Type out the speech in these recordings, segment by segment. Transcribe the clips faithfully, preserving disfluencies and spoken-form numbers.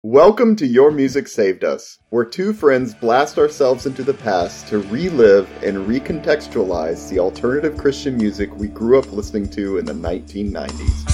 Welcome to Your Music Saved Us, where two friends blast ourselves into the past to relive and recontextualize the alternative Christian music we grew up listening to in the nineteen nineties.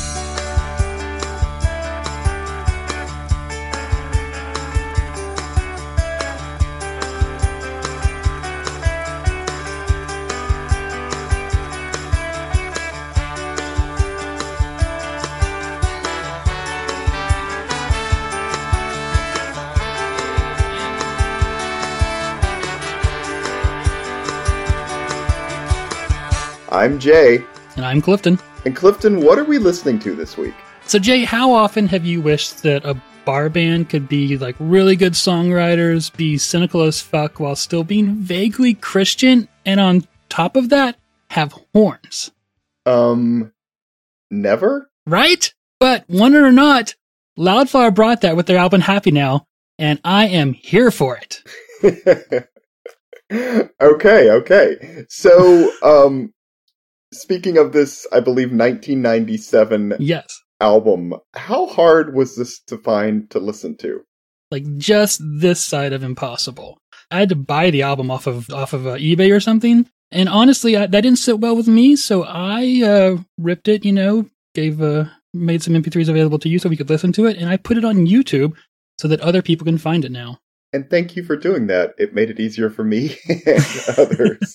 I'm Jay. And I'm Clifton. And Clifton, what are we listening to this week? So Jay, how often have you wished that a bar band could be like really good songwriters, be cynical as fuck while still being vaguely Christian, and on top of that, have horns? Um, never? Right? But want it or not, Loudflower brought that with their album Happy Now, and I am here for it. okay, okay. So, um... speaking of this, I believe, nineteen ninety-seven yes. album, how hard was this to find to listen to? Like, just this side of impossible. I had to buy the album off of off of uh, eBay or something, and honestly, I, that didn't sit well with me, so I uh, ripped it, you know, gave uh, made some M P threes available to you so we could listen to it, and I put it on YouTube so that other people can find it now. And thank you for doing that. It made it easier for me and others.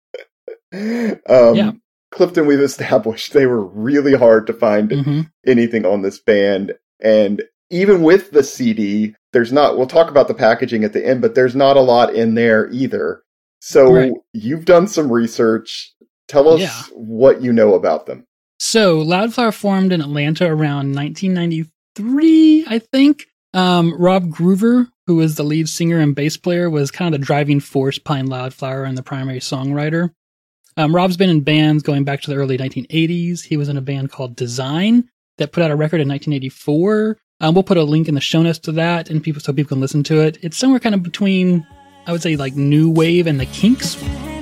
um, yeah. Clifton, we've established they were really hard to find mm-hmm. anything on this band. And even with the C D, there's not, we'll talk about the packaging at the end, but there's not a lot in there either. So right. You've done some research. Tell us yeah. what you know about them. So Loudflower formed in Atlanta around nineteen ninety-three, I think. Um, Rob Groover, who was the lead singer and bass player, was kind of the driving force behind Loudflower and the primary songwriter. Um, Rob's been in bands going back to the early nineteen eighties. He was in a band called Design that put out a record in nineteen eighty-four. Um, we'll put a link in the show notes to that, and people so people can listen to it. It's somewhere kind of between, I would say, like New Wave and the Kinks.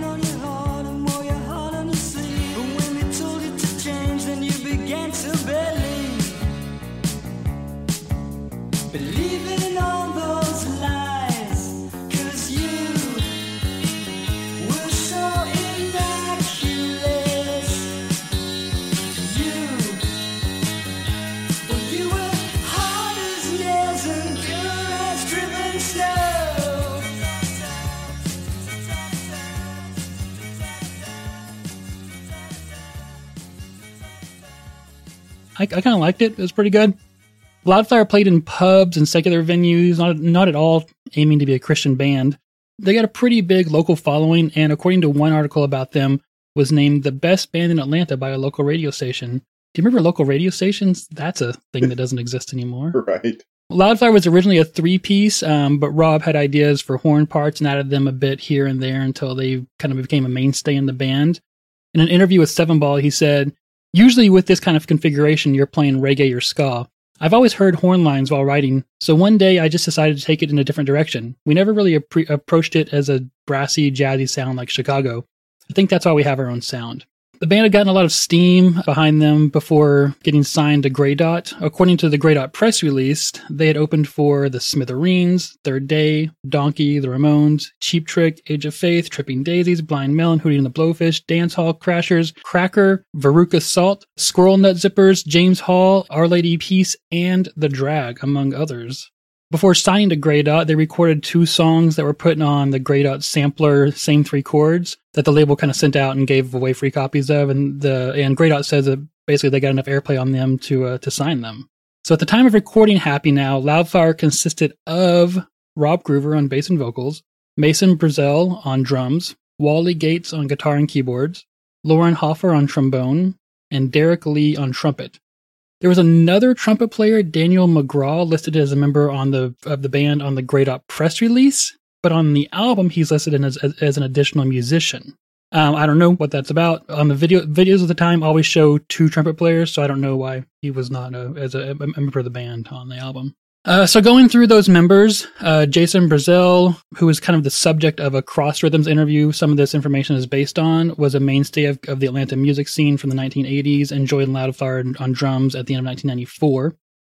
I, I kind of liked it. It was pretty good. Loudflower played in pubs and secular venues, not, not at all aiming to be a Christian band. They got a pretty big local following, and according to one article about them, was named the best band in Atlanta by a local radio station. Do you remember local radio stations? That's a thing that doesn't exist anymore. Right. Loudflower was originally a three-piece, um, but Rob had ideas for horn parts and added them a bit here and there until they kind of became a mainstay in the band. In an interview with Seven Ball, he said, "Usually with this kind of configuration, you're playing reggae or ska. I've always heard horn lines while writing, so one day I just decided to take it in a different direction. We never really appre- approached it as a brassy, jazzy sound like Chicago. I think that's why we have our own sound." The band had gotten a lot of steam behind them before getting signed to Grey Dot. According to the Grey Dot press release, they had opened for the Smithereens, Third Day, Donkey, the Ramones, Cheap Trick, Age of Faith, Tripping Daisies, Blind Melon, Hootie and the Blowfish, Dance Hall Crashers, Cracker, Veruca Salt, Squirrel Nut Zippers, James Hall, Our Lady Peace, and The Drag, among others. Before signing to Grey Dot, they recorded two songs that were put on the Grey Dot sampler, Same Three Chords, that the label kind of sent out and gave away free copies of. And the and Grey Dot says that basically they got enough airplay on them to uh, to sign them. So at the time of recording Happy Now, Loudflower consisted of Rob Groover on bass and vocals, Mason Brazel on drums, Wally Gates on guitar and keyboards, Lauren Hoffer on trombone, and Derek Lee on trumpet. There was another trumpet player, Daniel McGraw, listed as a member on the of the band on the Grey Dot press release, but on the album he's listed in as, as, as an additional musician. Um, I don't know what that's about. On the video videos of the time always show two trumpet players, so I don't know why he was not a, as a, a member of the band on the album. Uh, so going through those members, uh, Jason Brazel, who was kind of the subject of a Cross Rhythms interview some of this information is based on, was a mainstay of, of the Atlanta music scene from the nineteen eighties and joined Loudflower on drums at the end of nineteen ninety-four.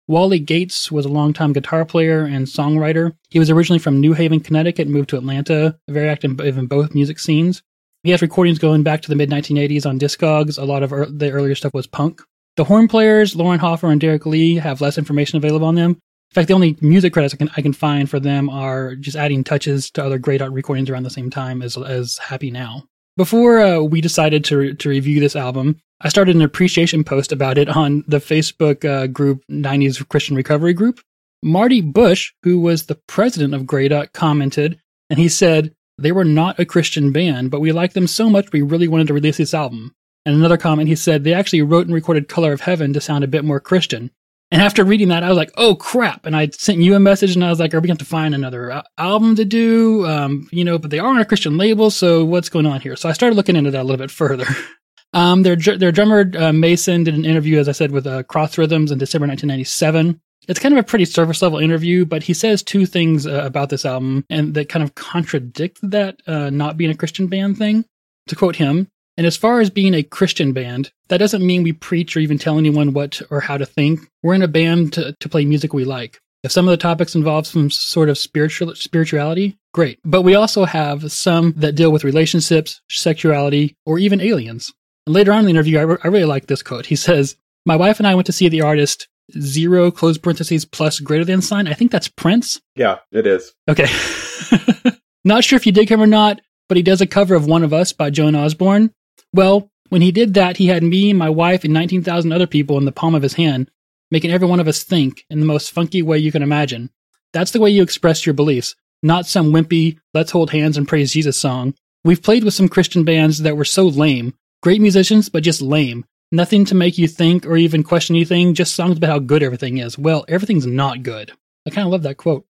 Wally Gates was a longtime guitar player and songwriter. He was originally from New Haven, Connecticut, and moved to Atlanta, very active in both music scenes. He has recordings going back to the mid nineteen eighties on Discogs. A lot of er- the earlier stuff was punk. The horn players, Lauren Hoffer and Derek Lee, have less information available on them. In fact, the only music credits I can, I can find for them are just adding touches to other Grey Dot recordings around the same time as, as Happy Now. Before uh, we decided to re- to review this album, I started an appreciation post about it on the Facebook uh, group nineties Christian Recovery Group. Marty Bush, who was the president of Grey Dot, commented, and he said, "They were not a Christian band, but we liked them so much we really wanted to release this album." And another comment, he said, "They actually wrote and recorded Color of Heaven to sound a bit more Christian." And after reading that, I was like, oh, crap. And I sent you a message, and I was like, are we going to have to find another uh, album to do? Um, you know, but they are on a Christian label, so what's going on here? So I started looking into that a little bit further. um, their, their drummer, uh, Mason, did an interview, as I said, with uh, Cross Rhythms in December nineteen ninety-seven. It's kind of a pretty surface-level interview, but he says two things uh, about this album and that kind of contradict that uh, not being a Christian band thing. To quote him, "And as far as being a Christian band, that doesn't mean we preach or even tell anyone what or how to think. We're in a band to, to play music we like. If some of the topics involve some sort of spiritual spirituality, great. But we also have some that deal with relationships, sexuality, or even aliens." And later on in the interview, I, re- I really like this quote. He says, "My wife and I went to see the artist Zero, close parentheses, plus greater than sign." I think that's Prince. Yeah, it is. Okay. Not sure if you dig him or not, but he does a cover of One of Us by Joan Osborne. Well, when he did that, he had me, my wife, and nineteen thousand other people in the palm of his hand, making every one of us think in the most funky way you can imagine. That's the way you express your beliefs, not some wimpy, let's hold hands and praise Jesus song. We've played with some Christian bands that were so lame. Great musicians, but just lame. Nothing to make you think or even question anything, just songs about how good everything is. Well, everything's not good. I kind of love that quote.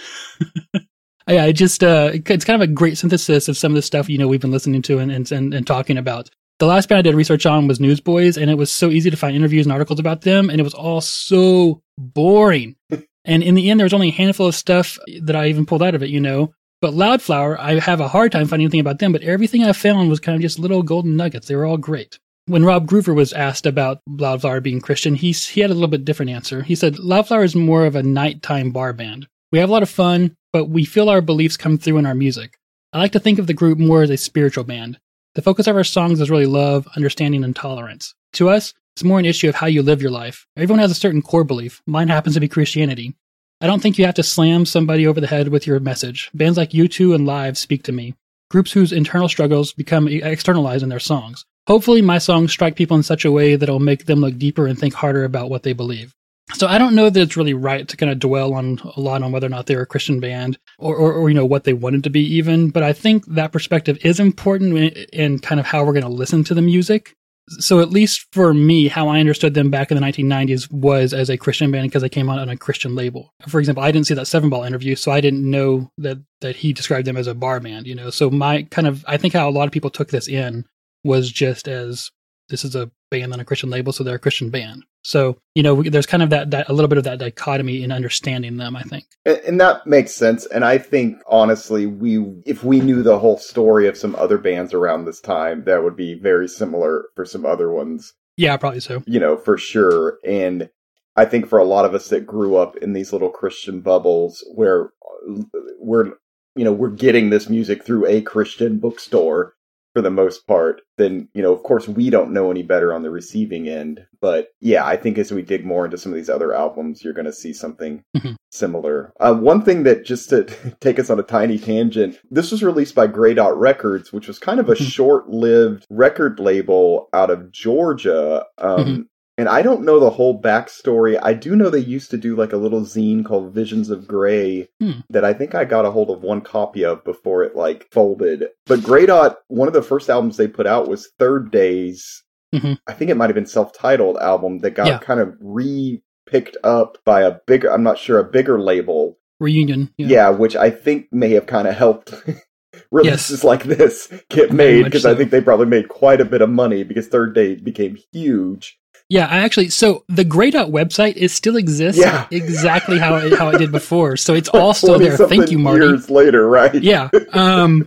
Yeah, it just, uh, it's kind of a great synthesis of some of the stuff, you know, we've been listening to and, and, and talking about. The last band I did research on was Newsboys, and it was so easy to find interviews and articles about them, and it was all so boring. And in the end, there was only a handful of stuff that I even pulled out of it, you know. But Loudflower, I have a hard time finding anything about them, but everything I found was kind of just little golden nuggets. They were all great. When Rob Groover was asked about Loudflower being Christian, he, he had a little bit different answer. He said, "Loudflower is more of a nighttime bar band. We have a lot of fun, but we feel our beliefs come through in our music. I like to think of the group more as a spiritual band. The focus of our songs is really love, understanding, and tolerance. To us, it's more an issue of how you live your life. Everyone has a certain core belief. Mine happens to be Christianity. I don't think you have to slam somebody over the head with your message. Bands like U two and Live speak to me. Groups whose internal struggles become externalized in their songs. Hopefully my songs strike people in such a way that it'll make them look deeper and think harder about what they believe." So I don't know that it's really right to kind of dwell on a lot on whether or not they're a Christian band or, or, or you know, what they wanted to be even. But I think that perspective is important in, in kind of how we're going to listen to the music. So at least for me, how I understood them back in the nineteen nineties was as a Christian band because they came out on a Christian label. For example, I didn't see that Seven Ball interview, so I didn't know that, that he described them as a bar band, you know. So my kind of, I think how a lot of people took this in was just as, this is a band on a Christian label, so they're a Christian band. So, you know, we, there's kind of that, that, a little bit of that dichotomy in understanding them, I think. And, and that makes sense. And I think, honestly, we, if we knew the whole story of some other bands around this time, that would be very similar for some other ones. Yeah, probably so. You know, for sure. And I think for a lot of us that grew up in these little Christian bubbles where we're, you know, we're getting this music through a Christian bookstore, for the most part, then, you know, of course, we don't know any better on the receiving end. But yeah, I think as we dig more into some of these other albums, you're going to see something mm-hmm. similar. Uh, one thing that, just to take us on a tiny tangent, this was released by Grey Dot Records, which was kind of a mm-hmm. short-lived record label out of Georgia. Um, mm-hmm. And I don't know the whole backstory. I do know they used to do like a little zine called Visions of Grey hmm. that I think I got a hold of one copy of before it like folded. But Grey Dot, one of the first albums they put out was Third Days. Mm-hmm. I think it might have been self-titled album that got yeah. kind of re-picked up by a bigger, I'm not sure, a bigger label. Reunion. Yeah, yeah which I think may have kind of helped releases yes. like this get made because so. I think they probably made quite a bit of money because Third Day became huge. Yeah, I actually, so the Grey Dot website, it still exists yeah. exactly how it, how it did before. So it's all still there. Thank you, Marty. Years later, right? Yeah. Um,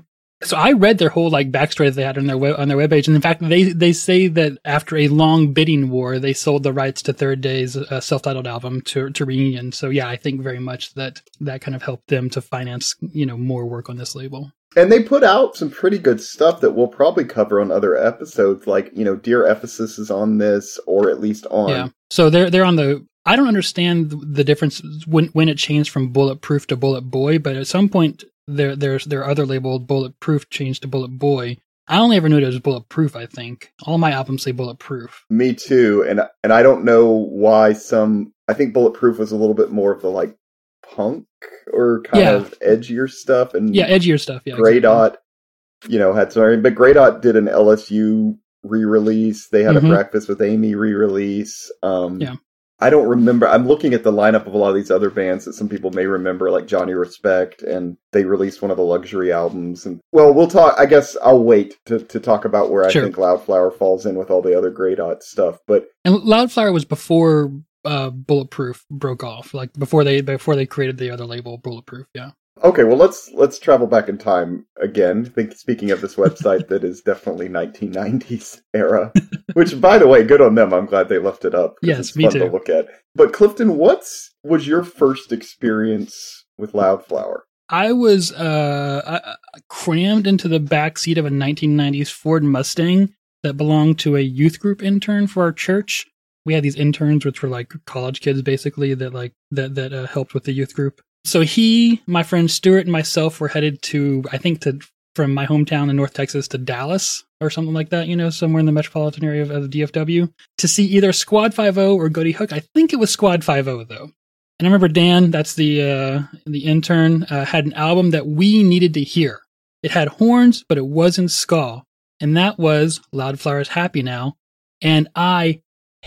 So I read their whole like backstory that they had on their web, on their webpage, and in fact, they they say that after a long bidding war, they sold the rights to Third Day's uh, self-titled album to to Reunion. So yeah, I think very much that that kind of helped them to finance, you know, more work on this label. And they put out some pretty good stuff that we'll probably cover on other episodes, like, you know, Dear Ephesus is on this, or at least on. Yeah. So they're they're on the. I don't understand the difference when when it changed from Bulletproof to Bullet Boy, but at some point. Their their their other label, Bulletproof, changed to Bullet Boy. I only ever knew it as Bulletproof, I think. All my albums say Bulletproof. Me too, and and I don't know why some... I think Bulletproof was a little bit more of the, like, punk or kind yeah. of edgier stuff. And yeah, edgier stuff, yeah. Grey exactly. Dot, you know, had some... But Grey Dot did an L S U re-release. They had mm-hmm. a Breakfast with Amy re-release. Um, yeah. I don't remember. I'm looking at the lineup of a lot of these other bands that some people may remember, like Johnny Respect, and they released one of the Luxury albums. And well, we'll talk. I guess I'll wait to, to talk about where sure. I think Loudflower falls in with all the other Grey Dot stuff. But and Loudflower was before uh, Bulletproof broke off, like before they before they created the other label, Bulletproof. Yeah. Okay, well let's let's travel back in time again. I think speaking of this website that is definitely nineteen nineties era, which by the way, good on them. I'm glad they left it up. Yes, it's me fun too. to look at. But Clifton, what's was your first experience with Loudflower? I was uh, crammed into the back seat of a nineteen nineties Ford Mustang that belonged to a youth group intern for our church. We had these interns, which were like college kids, basically that like that that uh, helped with the youth group. So he, my friend Stuart, and myself were headed to, I think, to from my hometown in North Texas to Dallas or something like that, you know, somewhere in the metropolitan area of, of the D F W, to see either Squad five oh or Goody Hook. I think it was Squad five oh, though. And I remember Dan, that's the uh, the intern, uh, had an album that we needed to hear. It had horns, but it wasn't ska. And that was Loudflower's Happy Now. And I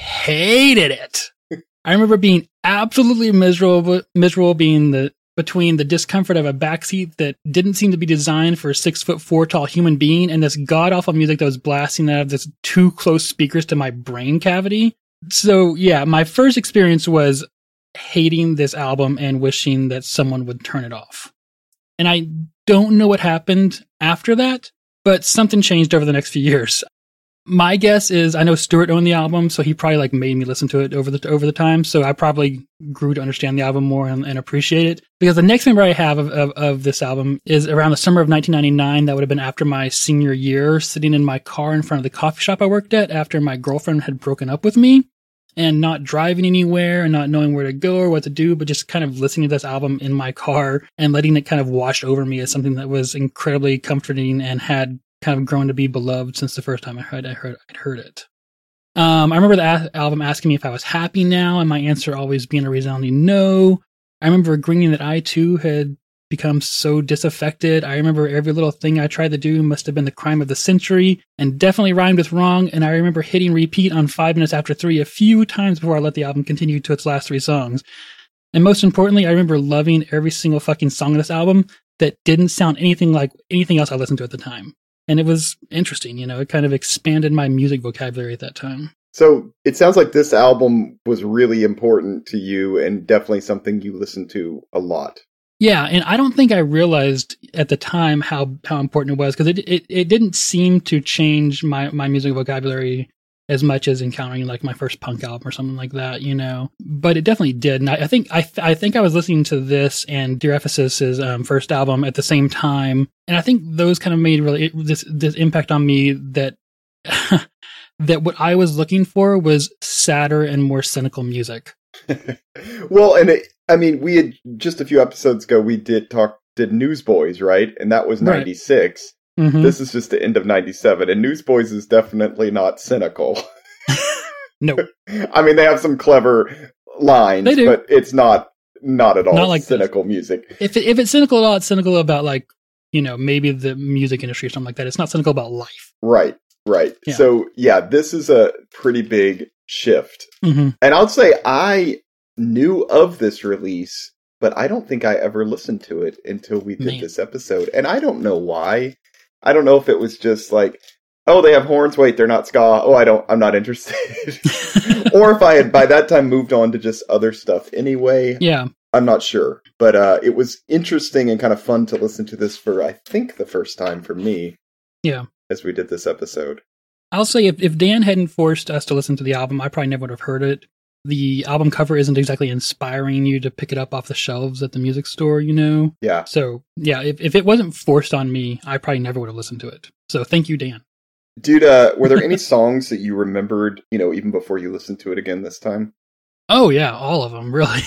hated it. I remember being absolutely miserable, miserable being the between the discomfort of a backseat that didn't seem to be designed for a six foot four tall human being and this god awful music that was blasting out of this too close speakers to my brain cavity. So yeah, my first experience was hating this album and wishing that someone would turn it off. And I don't know what happened after that, but something changed over the next few years. My guess is I know Stuart owned the album, so he probably like made me listen to it over the over the time. So I probably grew to understand the album more and, and appreciate it. Because the next memory I have of, of, of this album is around the summer of nineteen ninety-nine. That would have been after my senior year, sitting in my car in front of the coffee shop I worked at after my girlfriend had broken up with me, and not driving anywhere and not knowing where to go or what to do, but just kind of listening to this album in my car and letting it kind of wash over me as something that was incredibly comforting and had kind of grown to be beloved since the first time I heard I heard I'd heard it. Um, I remember the a- album asking me if I was happy now, and my answer always being a resounding no. I remember agreeing that I too had become so disaffected. I remember every little thing I tried to do must have been the crime of the century, and definitely rhymed with wrong. And I remember hitting repeat on Five Minutes After Three a few times before I let the album continue to its last three songs. And most importantly, I remember loving every single fucking song of this album that didn't sound anything like anything else I listened to at the time. And it was interesting, you know, it kind of expanded my music vocabulary at that time. So it sounds like this album was really important to you and definitely something you listened to a lot. Yeah, and I don't think I realized at the time how, how important it was, because it, it it didn't seem to change my, my music vocabulary as much as encountering like my first punk album or something like that, you know. But it definitely did. And I, I think I I think I was listening to this and Dear Ephesus's um, first album at the same time, and I think those kind of made really this this impact on me that that what I was looking for was sadder and more cynical music. Well, and it, I mean, we had just a few episodes ago we did talk did Newsboys, right? And that was ninety-six. Right. Mm-hmm. This is just the end of ninety-seven, and Newsboys is definitely not cynical. No. I mean, they have some clever lines, but it's not not at all not like cynical this. music. If it, if it's cynical at all, it's cynical about, like, you know, maybe the music industry or something like that. It's not cynical about life. Right, right. Yeah. So, yeah, this is a pretty big shift. Mm-hmm. And I'll say I knew of this release, but I don't think I ever listened to it until we did Man. this episode. And I don't know why. I don't know if it was just like, oh, they have horns. Wait, they're not ska. Oh, I don't, I'm not interested. Or if I had by that time moved on to just other stuff anyway. Yeah. I'm not sure. But uh, it was interesting and kind of fun to listen to this for, I think, the first time for me. Yeah. As we did this episode. I'll say if, if Dan hadn't forced us to listen to the album, I probably never would have heard it. The album cover isn't exactly inspiring you to pick it up off the shelves at the music store, you know? Yeah. So, yeah, if, if it wasn't forced on me, I probably never would have listened to it. So thank you, Dan. Dude, uh, were there any songs that you remembered, you know, even before you listened to it again this time? Oh, yeah, all of them, really.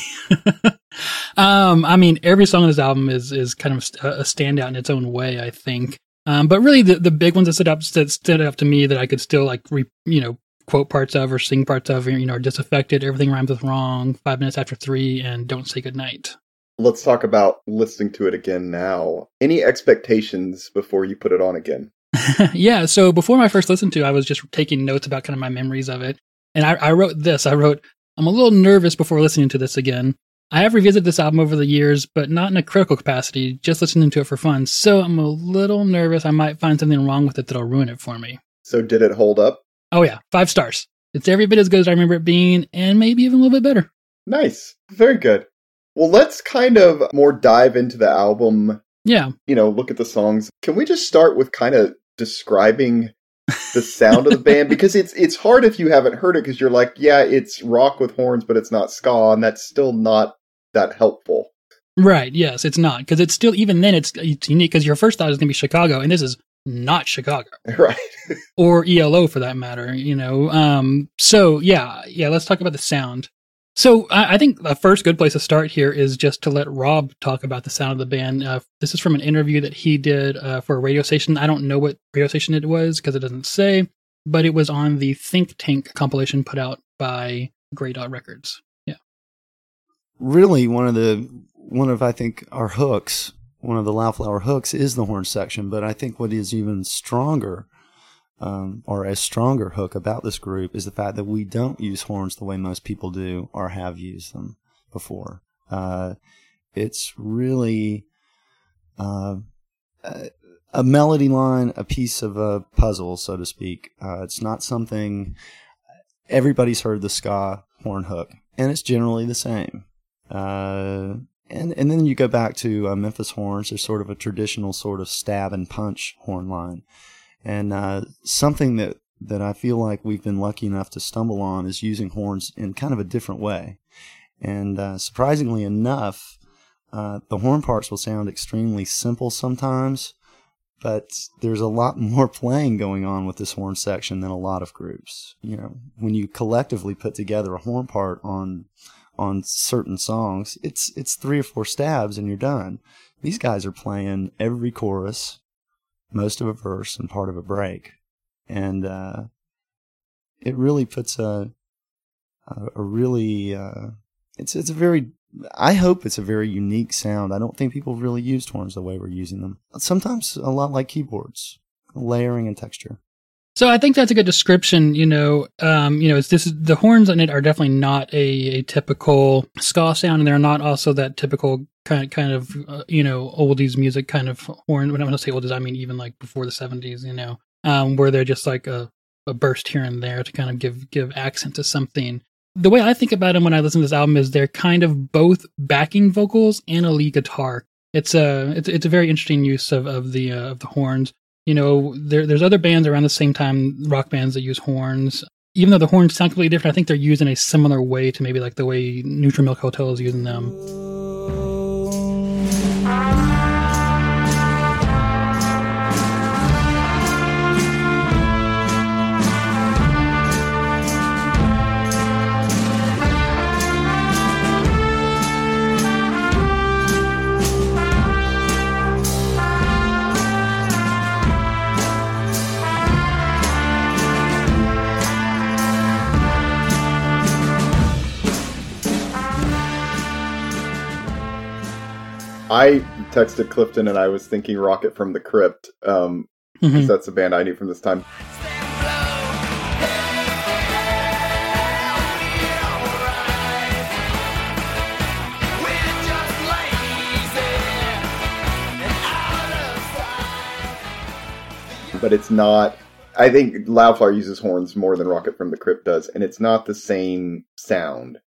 um, I mean, every song on this album is is kind of a standout in its own way, I think. Um, but really, the, the big ones that stood up that stood up to me that I could still like, re, you know, quote parts of or sing parts of, you know, are Disaffected, Everything Rhymes with Wrong, Five Minutes After Three, and Don't Say Goodnight. Let's talk about listening to it again now. Any expectations before you put it on again? Yeah, so before I first listened to it, I was just taking notes about kind of my memories of it. And I, I wrote this. I wrote, I'm a little nervous before listening to this again. I have revisited this album over the years, but not in a critical capacity, just listening to it for fun. So I'm a little nervous I might find something wrong with it that'll ruin it for me. So did it hold up? Oh yeah, five stars. It's every bit as good as I remember it being, and maybe even a little bit better. Nice. Very good. Well, let's kind of more dive into the album. Yeah. You know, look at the songs. Can we just start with kind of describing the sound of the band? Because it's it's hard if you haven't heard it, because you're like, yeah, it's rock with horns, but it's not ska, and that's still not that helpful. Right, yes, it's not. Because it's still, even then, it's, it's unique, because your first thought is going to be Chicago, and this is not Chicago. Right. Or E L O, for that matter, you know. Um, so, yeah, yeah, let's talk about the sound. So, I, I think the first good place to start here is just to let Rob talk about the sound of the band. Uh, this is from an interview that he did uh, for a radio station. I don't know what radio station it was, because it doesn't say, but it was on the Think Tank compilation put out by Grey Dot Records. Yeah. Really, one of the, one of, I think, our hooks, one of the Loudflower hooks is the horn section, but I think what is even stronger, um, or a stronger hook about this group is the fact that we don't use horns the way most people do or have used them before. Uh, it's really uh, a, a melody line, a piece of a puzzle, so to speak. Uh, it's not something, everybody's heard the ska horn hook, and it's generally the same. Uh, and, and then you go back to uh, Memphis horns. There's sort of a traditional sort of stab and punch horn line. And uh, something that, that I feel like we've been lucky enough to stumble on is using horns in kind of a different way. And uh, surprisingly enough, uh, the horn parts will sound extremely simple sometimes, but there's a lot more playing going on with this horn section than a lot of groups. You know, when you collectively put together a horn part on on certain songs, it's it's three or four stabs and you're done. These guys are playing every chorus, most of a verse, and part of a break. And uh, it really puts a a, a really uh, it's it's a very, I hope it's a very unique sound. I don't think people really used horns the way we're using them. Sometimes a lot like keyboards, layering and texture. So I think that's a good description. You know, um, you know, it's this the horns on it are definitely not a, a typical ska sound, and they're not also that typical kind of, kind of uh, you know, oldies music kind of horn. When I say oldies, I mean even like before the seventies. You know, um, where they're just like a, a burst here and there to kind of give give accent to something. The way I think about them when I listen to this album is they're kind of both backing vocals and a lead guitar. It's a it's it's a very interesting use of of the uh, of the horns. You know, there, there's other bands around the same time, rock bands that use horns. Even though the horns sound completely different, I think they're used in a similar way to maybe like the way Neutral Milk Hotel is using them. I texted Clifton and I was thinking Rocket from the Crypt, um, because mm-hmm. that's a band I knew from this time. But it's not, I think Loudflower uses horns more than Rocket from the Crypt does, and it's not the same sound. Yeah.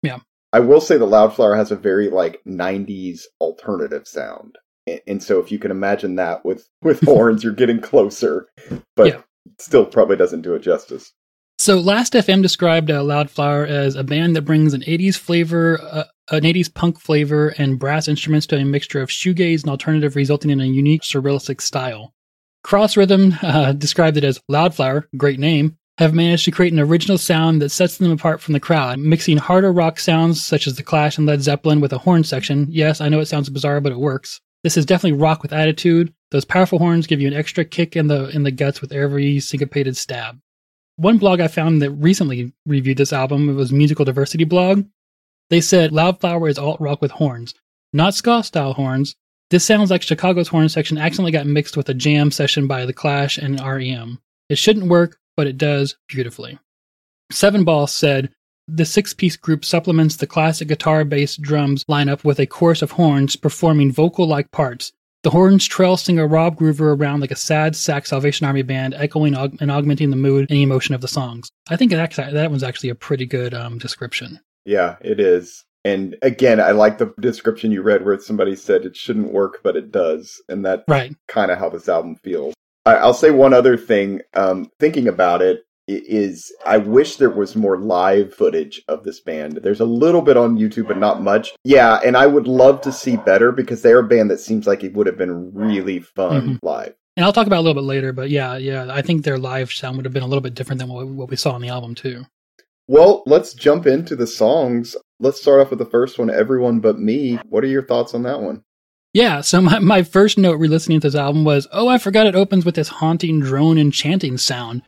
I will say the Loudflower has a very like nineties alternative sound. And, and so if you can imagine that with, with horns, you're getting closer, but yeah. Still probably doesn't do it justice. So Last F M described uh, Loudflower as a band that brings an eighties flavor, uh, an eighties punk flavor, and brass instruments to a mixture of shoegaze and alternative, resulting in a unique surrealistic style. Cross Rhythm uh, described it as Loudflower, great name, have managed to create an original sound that sets them apart from the crowd, mixing harder rock sounds such as The Clash and Led Zeppelin with a horn section. Yes, I know it sounds bizarre, but it works. This is definitely rock with attitude. Those powerful horns give you an extra kick in the in the guts with every syncopated stab. One blog I found that recently reviewed this album, it was Musical Diversity blog. They said, Loudflower is alt-rock with horns. Not ska-style horns. This sounds like Chicago's horn section accidentally got mixed with a jam session by The Clash and R E M. It shouldn't work, but it does beautifully. Seven Ball said, the six-piece group supplements the classic guitar, bass, drums lineup with a chorus of horns performing vocal-like parts. The horns trail singer Rob Groover around like a sad sack Salvation Army band, echoing aug- and augmenting the mood and emotion of the songs. I think it actually, that one's actually a pretty good um, description. Yeah, it is. And again, I like the description you read where somebody said it shouldn't work, but it does. And that's right. Kind of how this album feels. I- I'll say one other thing, um, thinking about it, is I wish there was more live footage of this band. There's a little bit on YouTube, but not much. Yeah, and I would love to see better because they're a band that seems like it would have been really fun mm-hmm. live. And I'll talk about it a little bit later, but yeah, yeah, I think their live sound would have been a little bit different than what, what we saw on the album too. Well, let's jump into the songs. Let's start off with the first one, Everyone But Me. What are your thoughts on that one? Yeah, so my, my first note re-listening to this album was, oh, I forgot it opens with this haunting drone and chanting sound.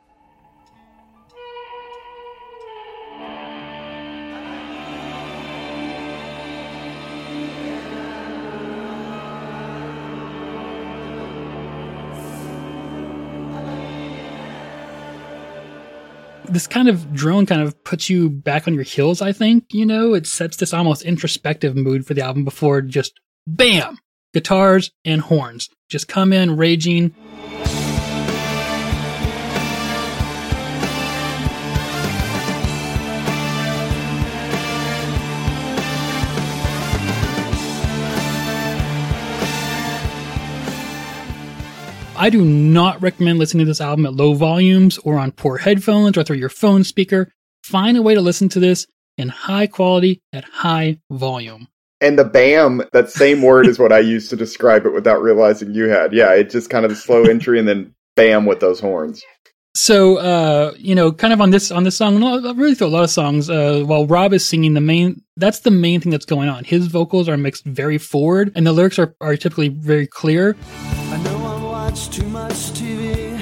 This kind of drone kind of puts you back on your heels, I think. You know, it sets this almost introspective mood for the album before just, bam, guitars and horns. Just come in raging. I do not recommend listening to this album at low volumes or on poor headphones or through your phone speaker. Find a way to listen to this in high quality at high volume. And the bam, that same word is what I used to describe it without realizing you had. Yeah, it's just kind of a slow entry and then bam with those horns. So, uh, you know, kind of on this on this song, I really throw a lot of songs, uh, while Rob is singing the main, that's the main thing that's going on. His vocals are mixed very forward and the lyrics are, are typically very clear. I know too much T V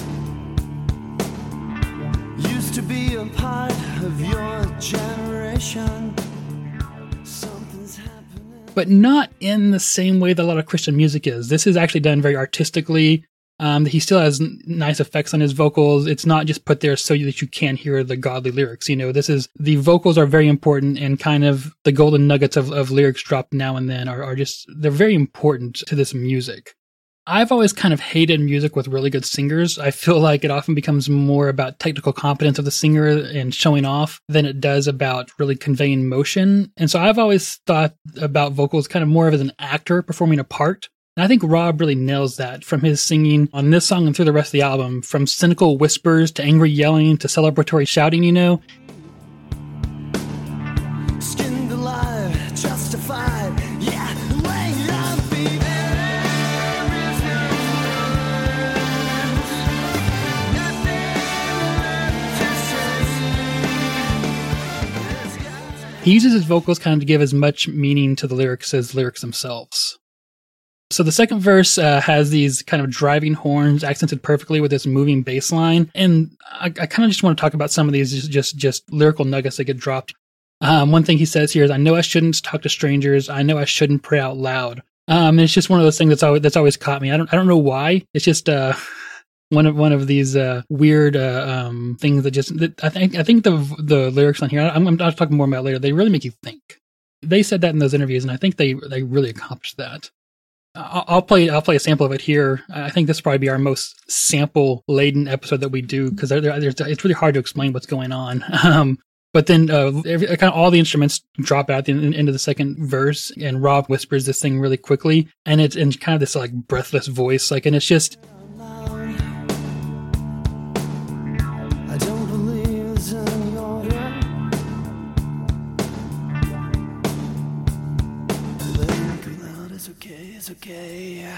used to be a part of your generation. Something's happening. But not in the same way that a lot of Christian music is. This is actually done very artistically. Um, he still has n- nice effects on his vocals. It's not just put there so that you can't hear the godly lyrics. You know, this is, the vocals are very important and kind of the golden nuggets of, of lyrics dropped now and then are, are just, they're very important to this music. I've always kind of hated music with really good singers. I feel like it often becomes more about technical competence of the singer and showing off than it does about really conveying emotion. And so I've always thought about vocals kind of more of as an actor performing a part. And I think Rob really nails that from his singing on this song and through the rest of the album, from cynical whispers to angry yelling to celebratory shouting, you know. Skinned alive, justified, yeah, laying on feet. He uses his vocals kind of to give as much meaning to the lyrics as lyrics themselves. So the second verse uh, has these kind of driving horns accented perfectly with this moving bass line. And I, I kind of just want to talk about some of these just, just, just lyrical nuggets that get dropped. Um, one thing he says here is, I know I shouldn't talk to strangers. I know I shouldn't pray out loud. Um, and it's just one of those things that's always, that's always caught me. I don't, I don't know why. It's just, uh, One of one of these uh, weird uh, um, things that just that I think I think the the lyrics on here, I'm, I'm I'll talk more about it later. They really make you think. They said that in those interviews, and I think they they really accomplished that. I'll, I'll play I'll play a sample of it here. I think this will probably be our most sample laden episode that we do because it's really hard to explain what's going on. Um, But then uh, every, kind of all the instruments drop out at the end of the second verse, and Rob whispers this thing really quickly, and it's in kind of this like breathless voice, like, and it's just. I don't believe it's any order. It's okay, it's okay.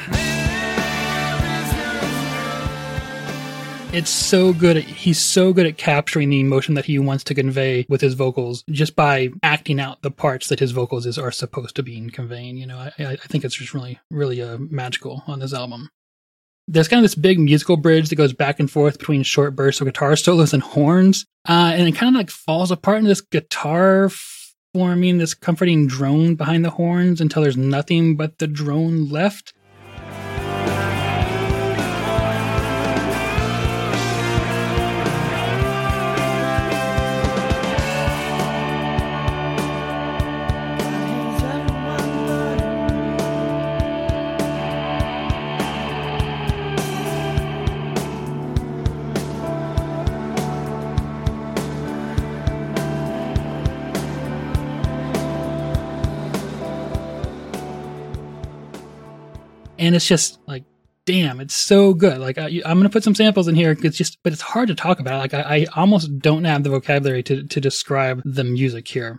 It's so good. At, he's so good at capturing the emotion that he wants to convey with his vocals, just by acting out the parts that his vocals is are supposed to be conveying. You know, I, I think it's just really, really uh, magical on this album. There's kind of this big musical bridge that goes back and forth between short bursts of guitar solos and horns, uh, and it kind of like falls apart into this guitar forming this comforting drone behind the horns until there's nothing but the drone left. And it's just like, damn, it's so good. Like I, I'm going to put some samples in here. It's just, but it's hard to talk about. Like I, I almost don't have the vocabulary to, to describe the music here.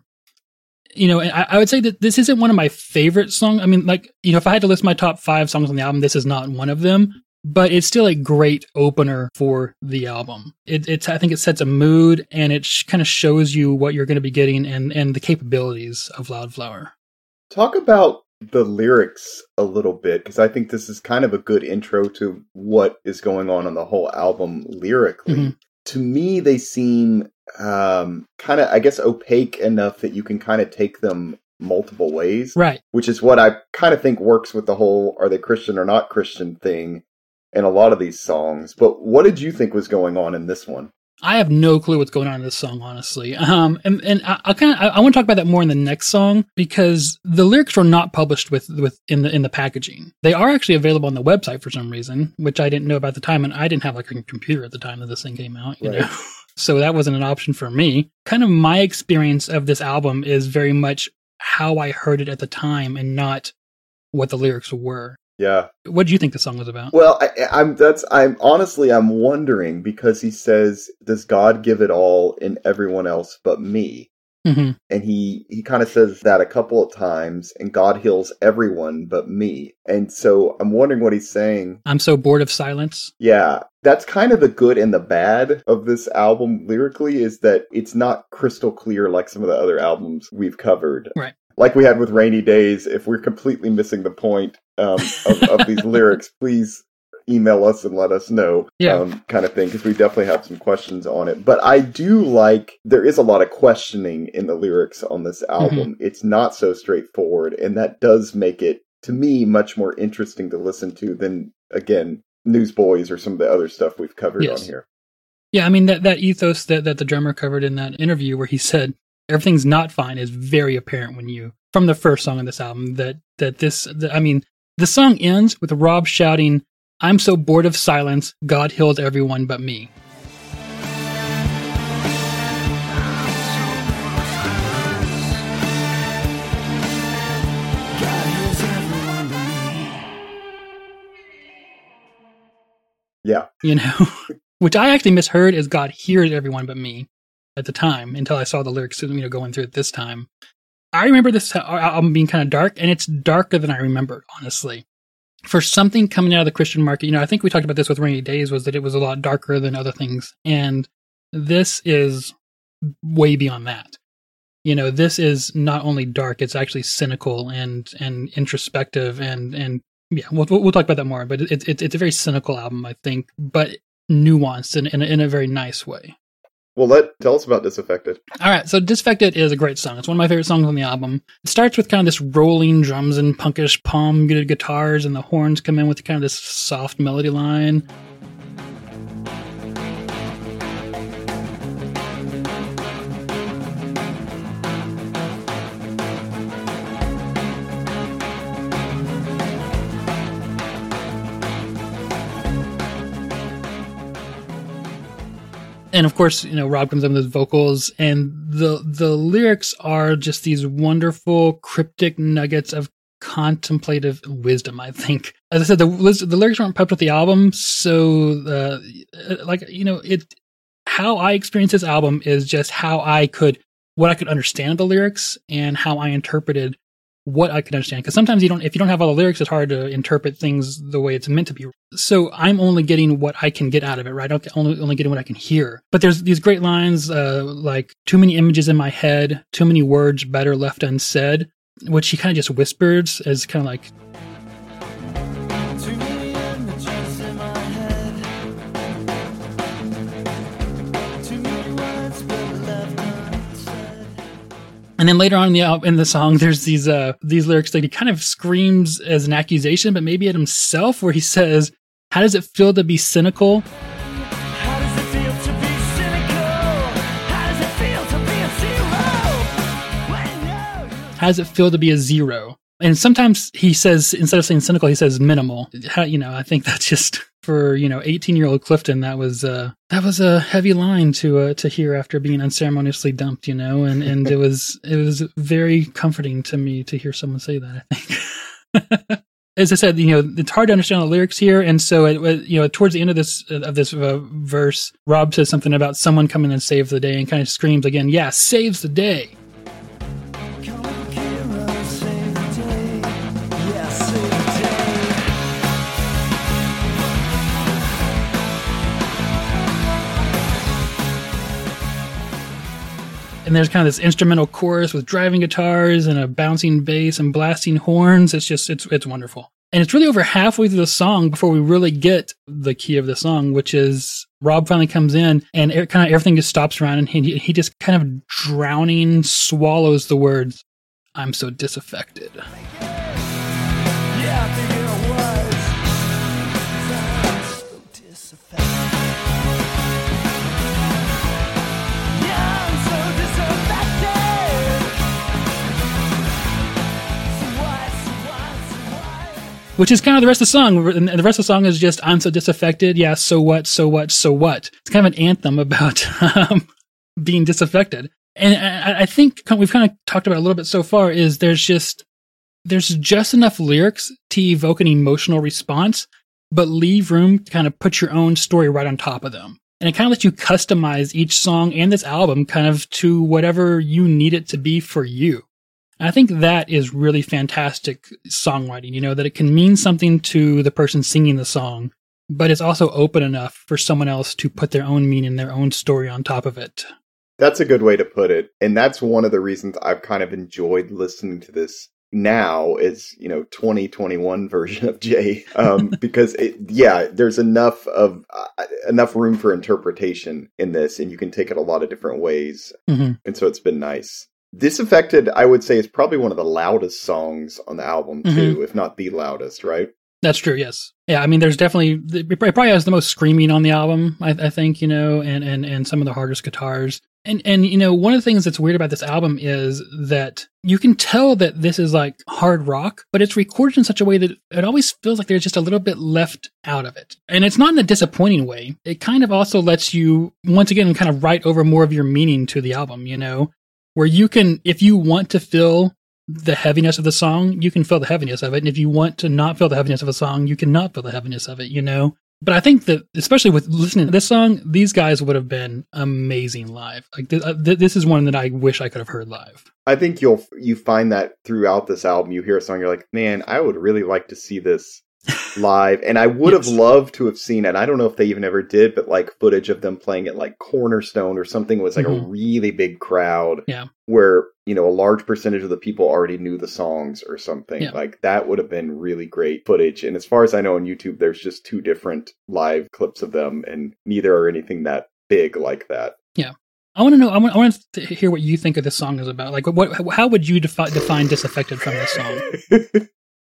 You know, and I, I would say that this isn't one of my favorite songs. I mean, like, you know, if I had to list my top five songs on the album, this is not one of them, but it's still a great opener for the album. It, it's, I think it sets a mood, and it sh- kind of shows you what you're going to be getting and, and the capabilities of Loudflower. Talk about the lyrics a little bit, because I think this is kind of a good intro to what is going on on the whole album lyrically. Mm-hmm. To me, they seem um, kind of, I guess, opaque enough that you can kind of take them multiple ways. Right. Which is what I kind of think works with the whole are they Christian or not Christian thing in a lot of these songs. But what did you think was going on in this one? I have no clue what's going on in this song, honestly. Um, and and I, I kind of I, I want to talk about that more in the next song, because the lyrics were not published with, with in the in the packaging. They are actually available on the website for some reason, which I didn't know about at the time, and I didn't have like a computer at the time that this thing came out. You right. know, so that wasn't an option for me. Kind of my experience of this album is very much how I heard it at the time, and not what the lyrics were. Yeah. What do you think the song was about? Well, I, I'm that's I'm honestly I'm wondering, because he says, "Does God give it all in everyone else but me?" Mm-hmm. And he he kind of says that a couple of times, and God heals everyone but me. And so I'm wondering what he's saying. I'm so bored of silence. Yeah. That's kind of the good and the bad of this album lyrically, is that it's not crystal clear like some of the other albums we've covered. Right. Like we had with Rainy Days. If we're completely missing the point um, of, of these lyrics, please email us and let us know, yeah. um, kind of thing, because we definitely have some questions on it. But I do like, there is a lot of questioning in the lyrics on this album. Mm-hmm. It's not so straightforward, and that does make it, to me, much more interesting to listen to than, again, Newsboys or some of the other stuff we've covered yes. on here. Yeah, I mean, that, that ethos that, that the drummer covered in that interview where he said, everything's not fine, is very apparent when you, from the first song on this album, that, that this, that, I mean, the song ends with Rob shouting, "I'm so bored of silence, God heals everyone but me." Yeah. You know, which I actually misheard as God hears everyone but me at the time, until I saw the lyrics, you know, going through it this time. I remember this album being kind of dark, and it's darker than I remembered, honestly. For something coming out of the Christian market, you know, I think we talked about this with Rainy Days, was that it was a lot darker than other things. And this is way beyond that. You know, this is not only dark, it's actually cynical and, and introspective, and, and yeah, we'll, we'll talk about that more, but it's, it's, it's a very cynical album, I think, but nuanced in, in, in a very nice way. Well, let tell us about Disaffected. All right, so Disaffected is a great song. It's one of my favorite songs on the album. It starts with kind of this rolling drums and punkish palm-muted guitars, and the horns come in with kind of this soft melody line. And of course, you know, Rob comes in with his vocals, and the the lyrics are just these wonderful cryptic nuggets of contemplative wisdom, I think. As I said, the the lyrics weren't pepped with the album, so uh, like, you know, it how I experienced this album is just how I could what I could understand the lyrics and how I interpreted what I could understand. Because sometimes you don't, if you don't have all the lyrics, it's hard to interpret things the way it's meant to be. So I'm only getting what I can get out of it, right? I'm only, only getting what I can hear. But there's these great lines, uh, like too many images in my head, too many words better left unsaid, which he kind of just whispers as kind of like, and then later on in the al- in the song, there's these uh, these lyrics that he kind of screams as an accusation, but maybe at himself, where he says, "How does it feel to be cynical? How does it feel to be cynical? How does it feel to be a zero? How does it feel to be a zero?" And sometimes he says, instead of saying cynical, he says minimal. How, you know, I think that's just for, you know, eighteen-year-old Clifton. That was uh, that was a heavy line to uh, to hear after being unceremoniously dumped, you know, and, and it was it was very comforting to me to hear someone say that, I think. As I said, you know, it's hard to understand the lyrics here, and so it, you know, towards the end of this of this uh, verse, Rob says something about someone coming and save the day, and kind of screams again, "Yeah, saves the day." And there's kind of this instrumental chorus with driving guitars and a bouncing bass and blasting horns. It's just, it's it's wonderful. And it's really over halfway through the song before we really get the key of the song, which is Rob finally comes in and it, kind of everything just stops around, and he, he just kind of drowning swallows the words, "I'm so disaffected." Yeah, I figured it was. I'm so disaffected. Which is kind of the rest of the song. And the rest of the song is just, "I'm so disaffected. Yeah, so what, so what, so what?" It's kind of an anthem about um, being disaffected. And I, I think we've kind of talked about it a little bit so far is there's just, there's just enough lyrics to evoke an emotional response, but leave room to kind of put your own story right on top of them. And it kind of lets you customize each song and this album kind of to whatever you need it to be for you. I think that is really fantastic songwriting, you know, that it can mean something to the person singing the song, but it's also open enough for someone else to put their own meaning, their own story on top of it. That's a good way to put it. And that's one of the reasons I've kind of enjoyed listening to this now is, you know, twenty twenty-one version of Jay, um, because it, yeah, there's enough of uh, enough room for interpretation in this, and you can take it a lot of different ways. Mm-hmm. And so it's been nice. Disaffected, I would say, is probably one of the loudest songs on the album, too, mm-hmm. if not the loudest, right? That's true, yes. Yeah, I mean, there's definitely, it probably has the most screaming on the album, I, I think, you know, and, and, and some of the hardest guitars. And, and, you know, one of the things that's weird about this album is that you can tell that this is like hard rock, but it's recorded in such a way that it always feels like there's just a little bit left out of it. And it's not in a disappointing way. It kind of also lets you, once again, kind of write over more of your meaning to the album, you know? Where you can, if you want to feel the heaviness of the song, you can feel the heaviness of it. And if you want to not feel the heaviness of a song, you can not feel the heaviness of it, you know? But I think that, especially with listening to this song, these guys would have been amazing live. Like th- th- this is one that I wish I could have heard live. I think you'll, you find that throughout this album, you hear a song, you're like, man, I would really like to see this live. And I would yes. have loved to have seen it. I don't know if they even ever did, but like footage of them playing at like Cornerstone or something was like mm-hmm. a really big crowd. Yeah. Where, you know, a large percentage of the people already knew the songs or something. Yeah. Like that would have been really great footage. And as far as I know on YouTube, there's just two different live clips of them, and neither are anything that big like that. Yeah. I want to know, I want, I want to hear what you think of this song is about. Like, what, how would you defi- define Disaffected from this song?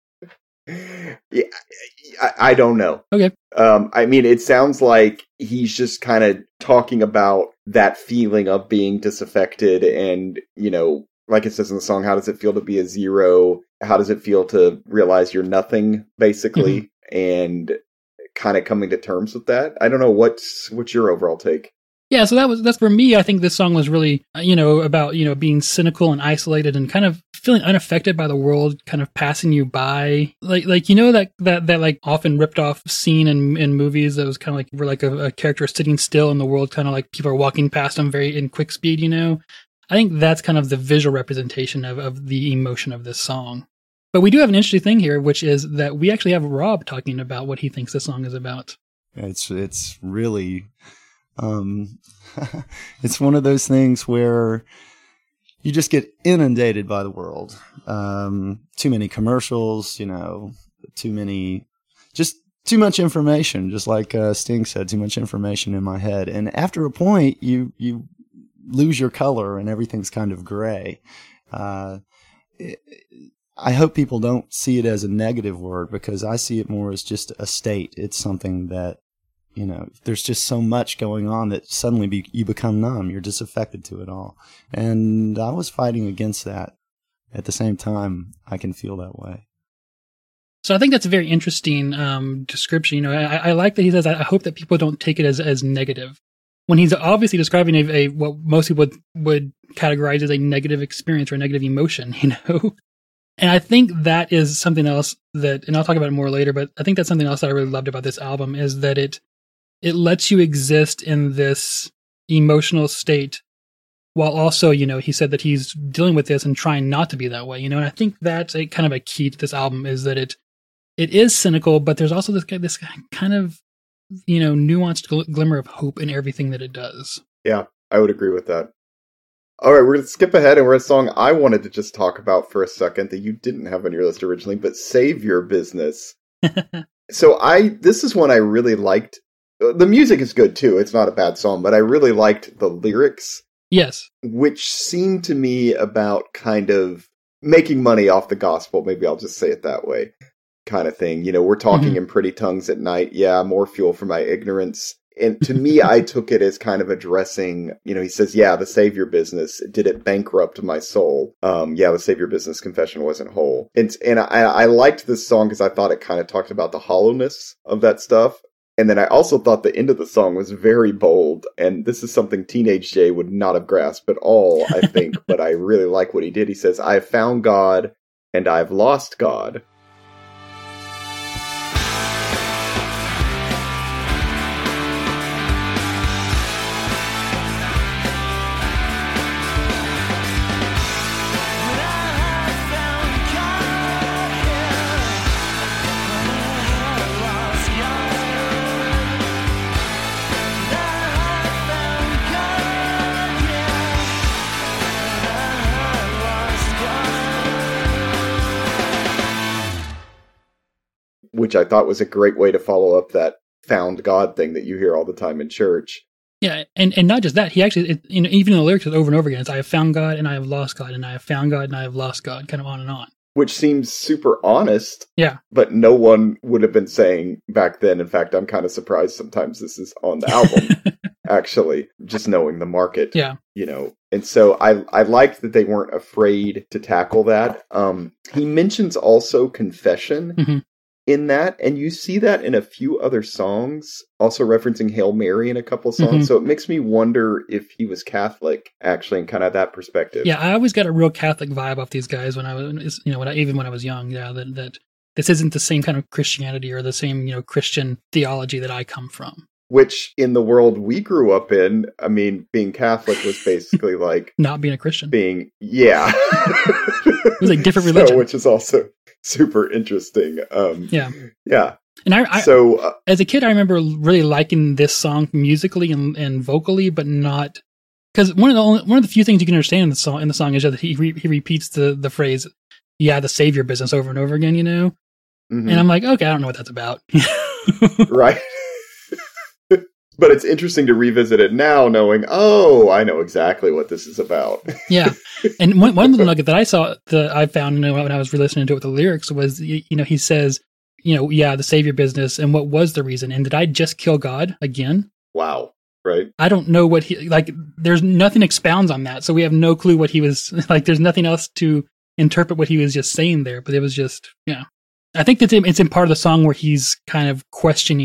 Yeah, I, I don't know. Okay. Um, I mean, it sounds like he's just kind of talking about that feeling of being disaffected, and, you know, like it says in the song, how does it feel to be a zero? How does it feel to realize you're nothing, basically, mm-hmm. and kind of coming to terms with that? I don't know. What's what's your overall take? Yeah, so that was that's for me. I think this song was really, you know, about, you know, being cynical and isolated and kind of feeling unaffected by the world, kind of passing you by. Like, like you know that that that like often ripped off scene in in movies that was kind of like where like a, a character is sitting still in the world, kind of like people are walking past them very in quick speed. You know, I think that's kind of the visual representation of of the emotion of this song. But we do have an interesting thing here, which is that we actually have Rob talking about what he thinks this song is about. It's it's really. Um, it's one of those things where you just get inundated by the world. Um, too many commercials, you know, too many, just too much information. Just like uh, Sting said, too much information in my head. And after a point, you you lose your color and everything's kind of gray. Uh, it, I hope people don't see it as a negative word, because I see it more as just a state. It's something that, you know, there's just so much going on that suddenly be, you become numb. You're disaffected to it all. And I was fighting against that. At the same time, I can feel that way. So I think that's a very interesting um, description. You know, I, I like that he says, I hope that people don't take it as, as negative. When he's obviously describing a, a what most people would, would categorize as a negative experience or a negative emotion, you know? And I think that is something else that, and I'll talk about it more later, but I think that's something else that I really loved about this album is that it, It lets you exist in this emotional state while also, you know, he said that he's dealing with this and trying not to be that way, you know, and I think that's a kind of a key to this album is that it, it is cynical, but there's also this, this kind of, you know, nuanced gl- glimmer of hope in everything that it does. Yeah, I would agree with that. All right, we're going to skip ahead and we're at a song I wanted to just talk about for a second that you didn't have on your list originally, but Save Your Business. So I, this is one I really liked. The music is good, too. It's not a bad song, but I really liked the lyrics. Yes. Which seemed to me about kind of making money off the gospel. Maybe I'll just say it that way. Kind of thing. You know, we're talking mm-hmm. in pretty tongues at night. Yeah, more fuel for my ignorance. And to me, I took it as kind of addressing, you know, he says, yeah, the Savior business, did it bankrupt my soul? Um, yeah, the Savior business confession wasn't whole. And, and I, I liked this song because I thought it kind of talked about the hollowness of that stuff. And then I also thought the end of the song was very bold, and this is something Teenage Jay would not have grasped at all, I think, but I really like what he did. He says, I have found God, and I have lost God. Which I thought was a great way to follow up that found God thing that you hear all the time in church. Yeah, and, and not just that, he actually, it, you know, even in the lyrics, over and over again, it's I have found God and I have lost God, and I have found God and I have lost God, kind of on and on. Which seems super honest. Yeah. But no one would have been saying back then. In fact, I'm kind of surprised sometimes this is on the album, actually, just knowing the market. Yeah. You know, and so I I liked that they weren't afraid to tackle that. Um, he mentions also confession. Mm-hmm. In that, and you see that in a few other songs, also referencing Hail Mary in a couple of songs. Mm-hmm. So it makes me wonder if he was Catholic, actually, in kind of that perspective. Yeah, I always got a real Catholic vibe off these guys when I was, you know, when I, even when I was young. Yeah, that that this isn't the same kind of Christianity or the same, you know, Christian theology that I come from. Which, in the world we grew up in, I mean, being Catholic was basically like not being a Christian. Being, yeah, it was a different religion, so, which is also super interesting. Um, yeah. Yeah. And I, I so, uh, as a kid, I remember really liking this song musically and, and vocally, but not because one of the only, one of the few things you can understand in the song in the song is that he re, he repeats the the phrase, "Yeah, the Savior business" over and over again. You know, mm-hmm. And I'm like, okay, I don't know what that's about. Right. But it's interesting to revisit it now, knowing, oh, I know exactly what this is about. Yeah. And one, one little nugget that I saw, that I found, you know, when I was re-listening to it with the lyrics was, you, you know, he says, you know, yeah, the Savior business, and what was the reason? And did I just kill God again? Wow. Right. I don't know what he, like, there's nothing expounds on that. So we have no clue what he was, like, there's nothing else to interpret what he was just saying there. But it was just, yeah. I think that it's in part of the song where he's kind of questioning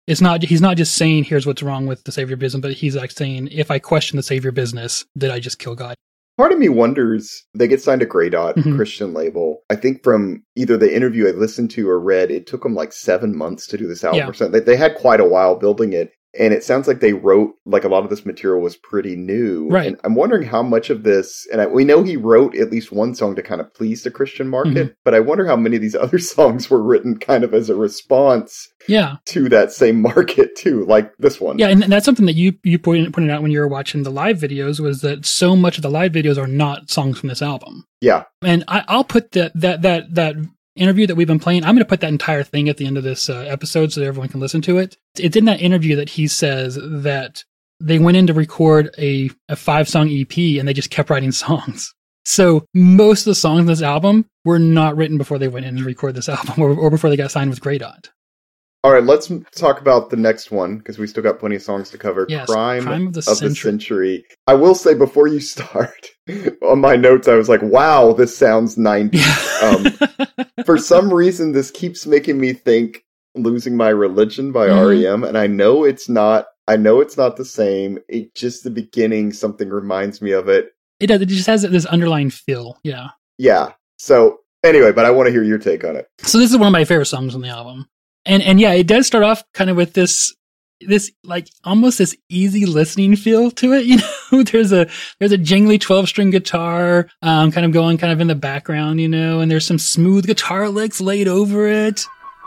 It's not, he's not just saying, here's what's wrong with the Savior business, but he's like saying, if I question the Savior business, did I just kill God? Part of me wonders, they get signed to Grey Dot, Mhm. Christian label. I think from either the interview I listened to or read, it took them like seven months to do this album Yeah. or something. They, they had quite a while building it. And it sounds like they wrote, like a lot of this material was pretty new. Right. And I'm wondering how much of this, and I, we know he wrote at least one song to kind of please the Christian market, Mhm. but I wonder how many of these other songs were written kind of as a response Yeah. to that same market too, like this one. Yeah, and that's something that you you pointed, pointed out when you were watching the live videos, was that so much of the live videos are not songs from this album. Yeah. And I, I'll put that that that that interview that we've been playing, I'm going to put that entire thing at the end of this uh, episode so that everyone can listen to it. It's in that interview that he says that they went in to record a, a five-song E P and they just kept writing songs. So most of the songs in this album were not written before they went in to record this album or, or before they got signed with Grey Dot. All right, let's talk about the next one, because we still got plenty of songs to cover. Yes, Crime, Crime of, the, of century. the Century. I will say, before you start, on my notes, I was like, wow, this sounds nineties. um, for some reason, this keeps making me think Losing My Religion by Mhm. R E M, and I know it's not, I know it's not the same. It just, the beginning, something reminds me of it. It does. It just has this underlying feel. Yeah. Yeah. So, anyway, but I want to hear your take on it. So this is one of my favorite songs on the album. And and yeah, it does start off kind of with this this like almost this easy listening feel to it. You know, there's a there's a jingly twelve string guitar um kind of going kind of in the background, you know, and there's some smooth guitar licks laid over it.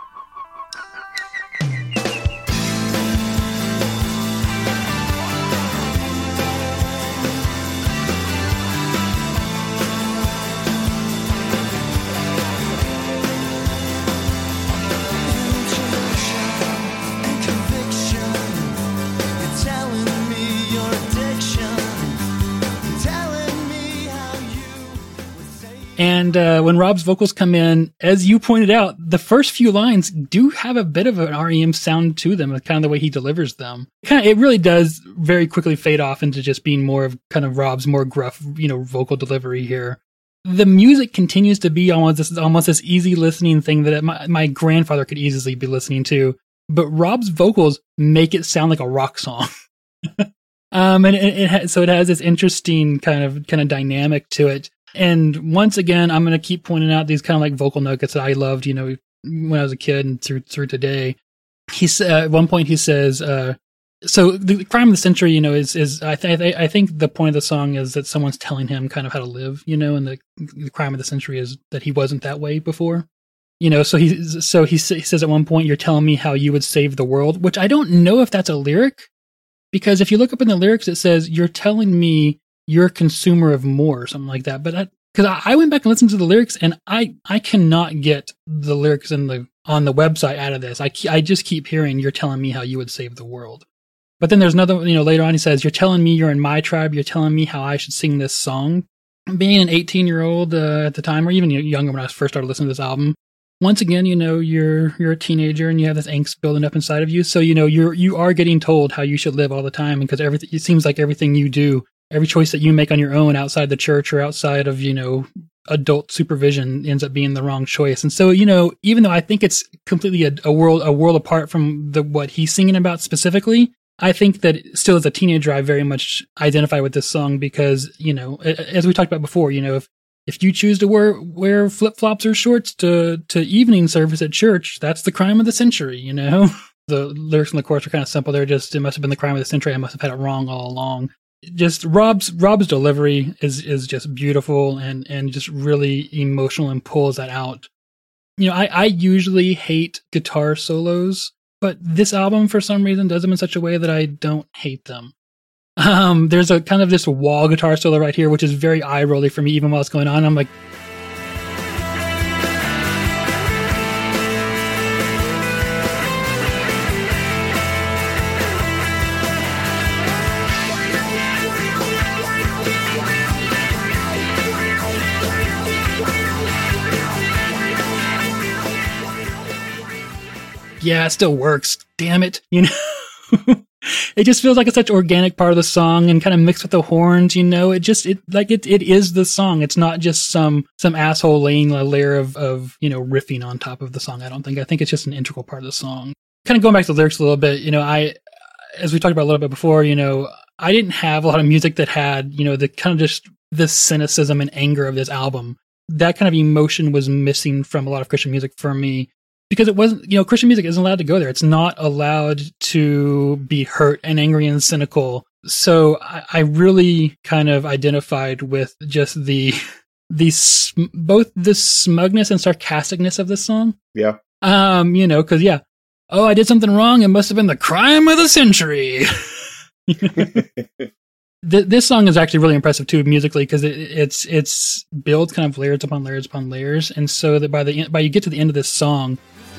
And uh, when Rob's vocals come in, as you pointed out, the first few lines do have a bit of an R E M sound to them, kind of the way he delivers them. Kind of, it really does very quickly fade off into just being more of kind of Rob's more gruff, you know, vocal delivery here. The music continues to be almost this, almost this easy listening thing that my, my grandfather could easily be listening to, but Rob's vocals make it sound like a rock song. um, and it, it has, so it has this interesting kind of kind of dynamic to it. And once again, I'm going to keep pointing out these kind of like vocal nuggets that I loved, you know, when I was a kid and through through today. He's uh, at one point he says, uh, "So the crime of the century, you know, is is I think I think the point of the song is that someone's telling him kind of how to live, you know, and the, the crime of the century is that he wasn't that way before, you know. So he so he, he says at one point, "You're telling me how you would save the world," which I don't know if that's a lyric, because if you look up in the lyrics, it says, "You're telling me you're a consumer of more," or something like that. But because I, I went back and listened to the lyrics, and I, I cannot get the lyrics in the on the website out of this. I, I just keep hearing, "You're telling me how you would save the world." But then there's another, you know, later on he says, "You're telling me you're in my tribe. You're telling me how I should sing this song." Being an eighteen year old uh, at the time, or even younger when I first started listening to this album, once again, you know, you're you're a teenager and you have this angst building up inside of you. So you know you're you are getting told how you should live all the time, because everything it seems like everything you do, every choice that you make on your own outside the church or outside of, you know, adult supervision ends up being the wrong choice. And so, you know, even though I think it's completely a, a world a world apart from the what he's singing about specifically, I think that still as a teenager, I very much identify with this song because, you know, as we talked about before, you know, if if you choose to wear wear flip flops or shorts to to evening service at church, that's the crime of the century, you know. The lyrics in the chorus are kind of simple. They're just, it must have been the crime of the century. I must have had it wrong all along. Just Rob's Rob's delivery is is just beautiful and and just really emotional and pulls that out. You know, I, I usually hate guitar solos, but this album for some reason does them in such a way that I don't hate them. Um, there's a kind of this wall guitar solo right here, which is very eye rolly for me, even while it's going on. I'm like, yeah, it still works. Damn it. You know, it just feels like it's such an organic part of the song and kind of mixed with the horns, you know, it just, it like it, it is the song. It's not just some, some asshole laying a layer of, of, you know, riffing on top of the song. I don't think, I think it's just an integral part of the song. kind of going back to the lyrics a little bit, you know, I, as we talked about a little bit before, you know, I didn't have a lot of music that had, you know, the kind of just the cynicism and anger of this album. That kind of emotion was missing from a lot of Christian music for me because it wasn't, you know, Christian music isn't allowed to go there. It's not allowed to be hurt and angry and cynical. So I, I really kind of identified with just the, the, both the smugness and sarcasticness of this song. Yeah. Um, you know, cause yeah. Oh, I did something wrong. It must have been the crime of the century. This song is actually really impressive too musically because it, it's it's builds kind of layers upon layers upon layers, and so that by the by you get to the end of this song.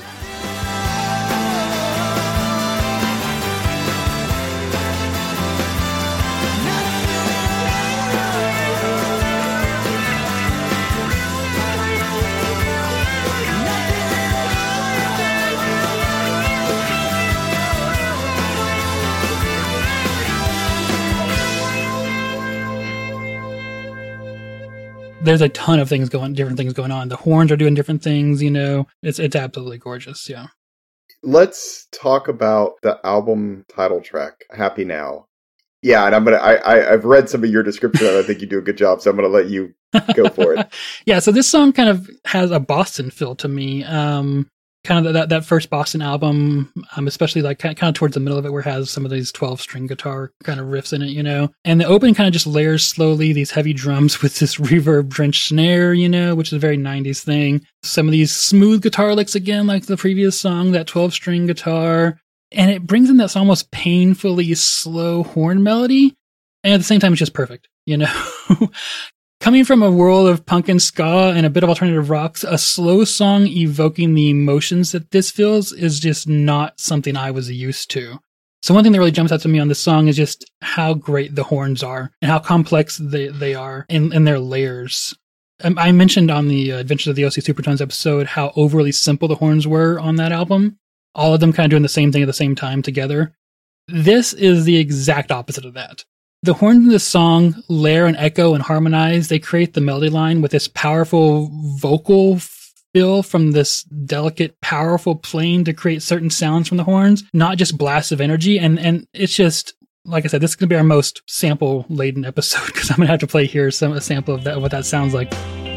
There's a ton of things going, different things going on. The horns are doing different things, you know. It's it's absolutely gorgeous, yeah. Let's talk about the album title track, Happy Now. Yeah, and I'm gonna I, I I've read some of your description and I think you do a good job, so I'm gonna let you go for it. Yeah, so this song kind of has a Boston feel to me. Um kind of that that first Boston album, um, especially like kind of, kind of towards the middle of it, where it has some of these twelve string guitar kind of riffs in it, you know. And the opening kind of just layers slowly these heavy drums with this reverb drenched snare, you know, which is a very nineties thing. Some of these smooth guitar licks again, like the previous song, that twelve string guitar, and it brings in this almost painfully slow horn melody, and at the same time, it's just perfect, you know. Coming from a world of punk and ska and a bit of alternative rocks, a slow song evoking the emotions that this feels is just not something I was used to. So one thing that really jumps out to me on this song is just how great the horns are and how complex they, they are in, in their layers. Um, I mentioned on the Adventures of the O C Supertones episode how overly simple the horns were on that album. All of them kind of doing the same thing at the same time together. This is the exact opposite of that. The horns in this song layer and echo and harmonize. They create the melody line with this powerful vocal fill from this delicate, powerful plane to create certain sounds from the horns, not just blasts of energy. And and it's just, like I said, this is going to be our most sample-laden episode because I'm going to have to play here some a sample of that, what that sounds like.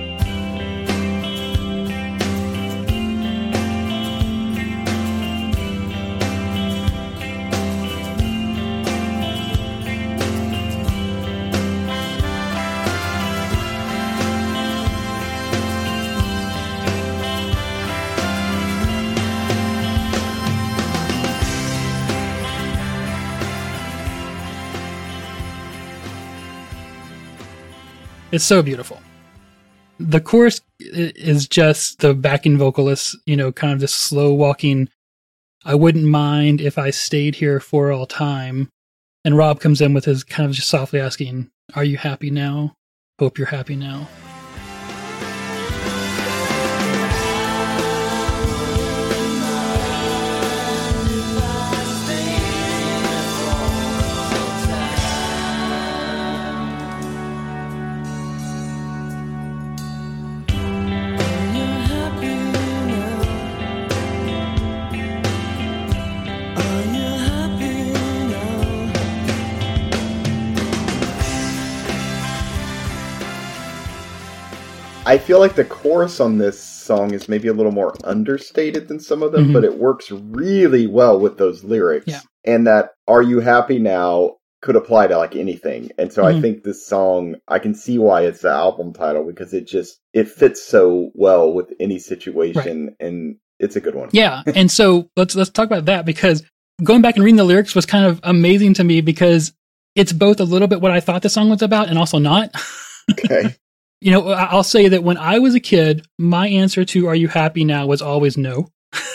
It's so beautiful. The chorus is just the backing vocalist, you know, kind of this slow walking, I wouldn't mind if I stayed here for all time. And Rob comes in with his kind of just softly asking, are you happy now? Hope you're happy now. I feel like the chorus on this song is maybe a little more understated than some of them, mm-hmm. but it works really well with those lyrics. Yeah. And that "Are you happy now?" could apply to like anything. And so mm-hmm. I think this song, I can see why it's the album title because it just, it fits so well with any situation right. and it's a good one. Yeah. And so let's, let's talk about that because going back and reading the lyrics was kind of amazing to me because it's both a little bit what I thought the song was about and also not. Okay. You know, I'll say that when I was a kid, my answer to "Are you happy now?" was always no.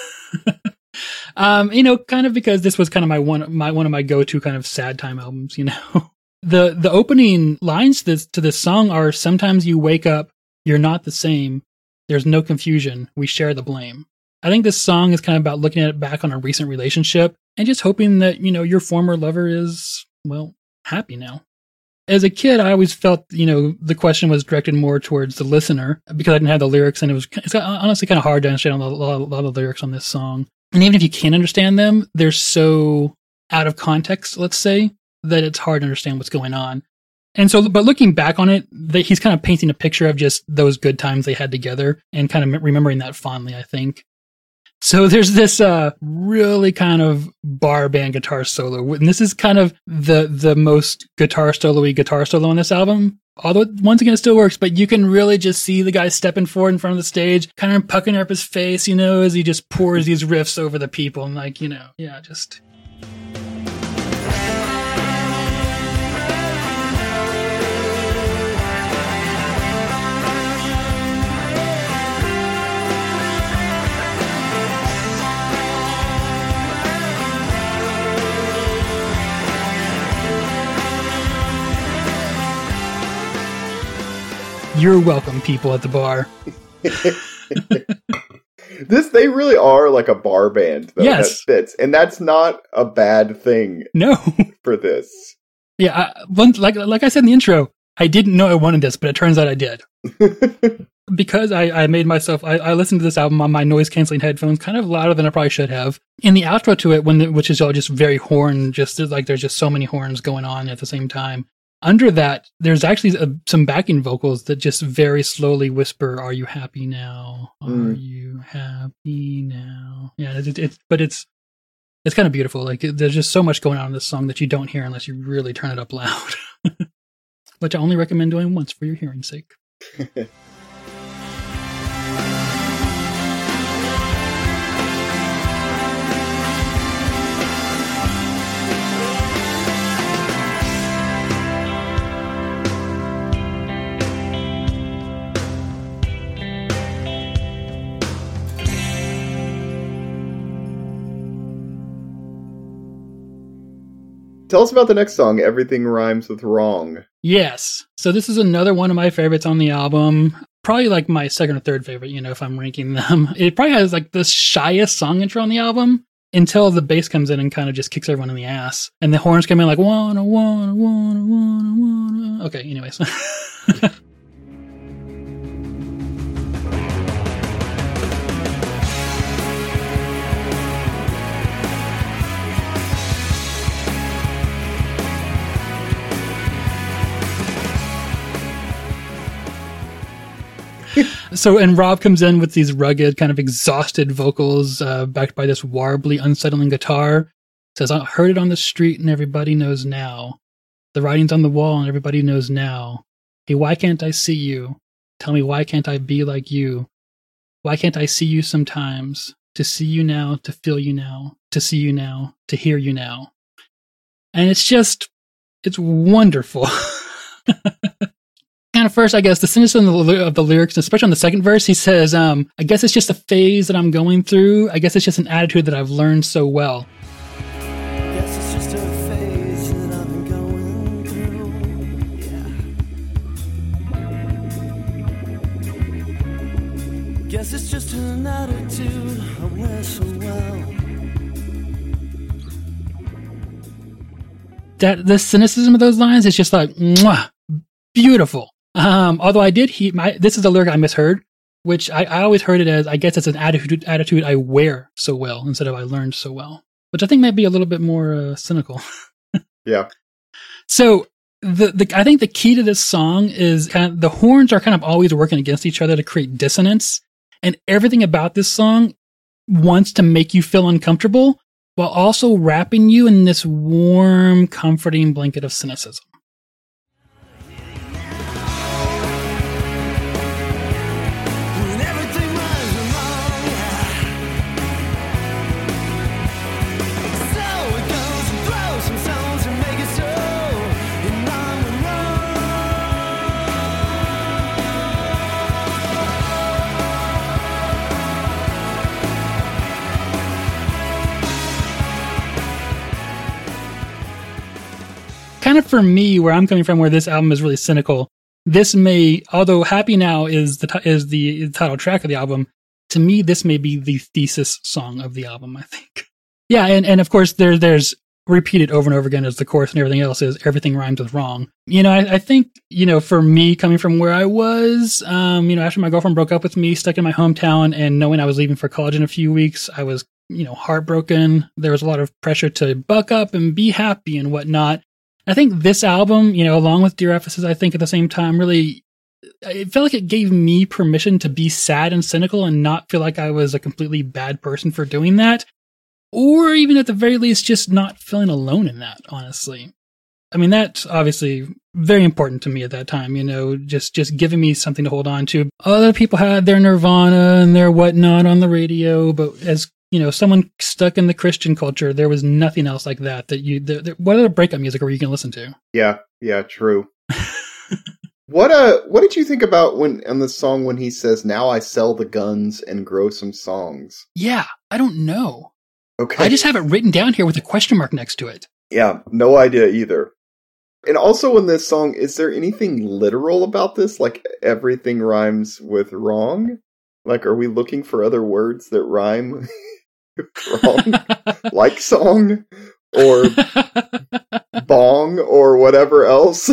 um, you know, kind of because this was kind of my one, my one of my go-to kind of sad time albums. You know, the the opening lines to this, to this song are: "Sometimes you wake up, you're not the same. There's no confusion. We share the blame." I think this song is kind of about looking at it back on a recent relationship and just hoping that you know your former lover is well happy now. As a kid, I always felt, you know, the question was directed more towards the listener because I didn't have the lyrics and it was it's honestly kind of hard to understand a lot, a lot of the lyrics on this song. And even if you can understand them, they're so out of context, let's say, that it's hard to understand what's going on. And so, but looking back on it, they, he's kind of painting a picture of just those good times they had together and kind of remembering that fondly, I think. So there's this uh, really kind of bar band guitar solo. And this is kind of the the most guitar solo-y guitar solo on this album. Although, once again, it still works, but you can really just see the guy stepping forward in front of the stage, kind of pucking up his face, you know, as he just pours these riffs over the people. And like, you know, yeah, just... You're welcome, people at the bar. This, they really are like a bar band, though, yes. that fits. And that's not a bad thing no. for this. Yeah, I, one, like like I said in the intro, I didn't know I wanted this, but it turns out I did. Because I, I made myself, I, I listened to this album on my noise-canceling headphones kind of louder than I probably should have. In the outro to it, when the, which is all just very horn, just like there's just so many horns going on at the same time. Under that, there's actually a, some backing vocals that just very slowly whisper, "Are you happy now? Are mm. you happy now?" Yeah, it, it, it, but it's it's kind of beautiful. Like it, there's just so much going on in this song that you don't hear unless you really turn it up loud. Which I only recommend doing once for your hearing's sake. Tell us about the next song, Everything Rhymes with Wrong. Yes. So this is another one of my favorites on the album. Probably like my second or third favorite, you know, if I'm ranking them. It probably has like the shyest song intro on the album until the bass comes in and kind of just kicks everyone in the ass. And the horns come in like, wanna, wanna, wanna, wanna, wanna. Okay, anyways. So, and Rob comes in with these rugged, kind of exhausted vocals, uh, backed by this warbly, unsettling guitar. Says, "I heard it on the street and everybody knows now. The writing's on the wall and everybody knows now. Hey, why can't I see you? Tell me, why can't I be like you? Why can't I see you sometimes? To see you now, to feel you now, to see you now, to hear you now." And it's just, it's wonderful. Kind of first, I guess, the cynicism of the, of the lyrics, especially on the second verse, he says, um, I guess it's just a phase that I'm going through. I guess it's just an attitude that I've learned so well. Guess it's just a phase that I've been going through. Yeah. Guess it's just an attitude I wear so well. That the cynicism of those lines is just like, mwah, beautiful. Um, although I did hear my, this is the lyric I misheard, which I, I always heard it as, I guess it's an attitude, attitude I wear so well instead of I learned so well, which I think might be a little bit more uh, cynical. Yeah. So the, the, I think the key to this song is kind of, the horns are kind of always working against each other to create dissonance, and everything about this song wants to make you feel uncomfortable while also wrapping you in this warm, comforting blanket of cynicism. Kind of for me, where I'm coming from, where this album is really cynical, this may, although Happy Now is the is the title track of the album, to me, this may be the thesis song of the album, I think. Yeah, and, and of course, there, there's repeated over and over again as the chorus and everything else is Everything Rhymes with Wrong. You know, I, I think, you know, for me, coming from where I was, um, you know, after my girlfriend broke up with me, stuck in my hometown, and knowing I was leaving for college in a few weeks, I was you know, heartbroken. There was a lot of pressure to buck up and be happy and whatnot. I think this album, you know, along with Dear Ephesus, I think at the same time, really, it felt like it gave me permission to be sad and cynical and not feel like I was a completely bad person for doing that. Or even at the very least, just not feeling alone in that, honestly. I mean, that's obviously very important to me at that time, you know, just, just giving me something to hold on to. Other people had their Nirvana and their whatnot on the radio, but as, you know, someone stuck in the Christian culture, there was nothing else like that that you, the, the, what other breakup music were you going to listen to? Yeah, yeah, true. What uh, what did you think about when on the song when he says, "Now I sell the guns and grow some songs"? Yeah, I don't know. Okay. I just have it written down here with a question mark next to it. Yeah, no idea either. And also in this song, is there anything literal about this? Like everything rhymes with wrong? Like, are we looking for other words that rhyme with wrong? Like song? Or bong? Or whatever else?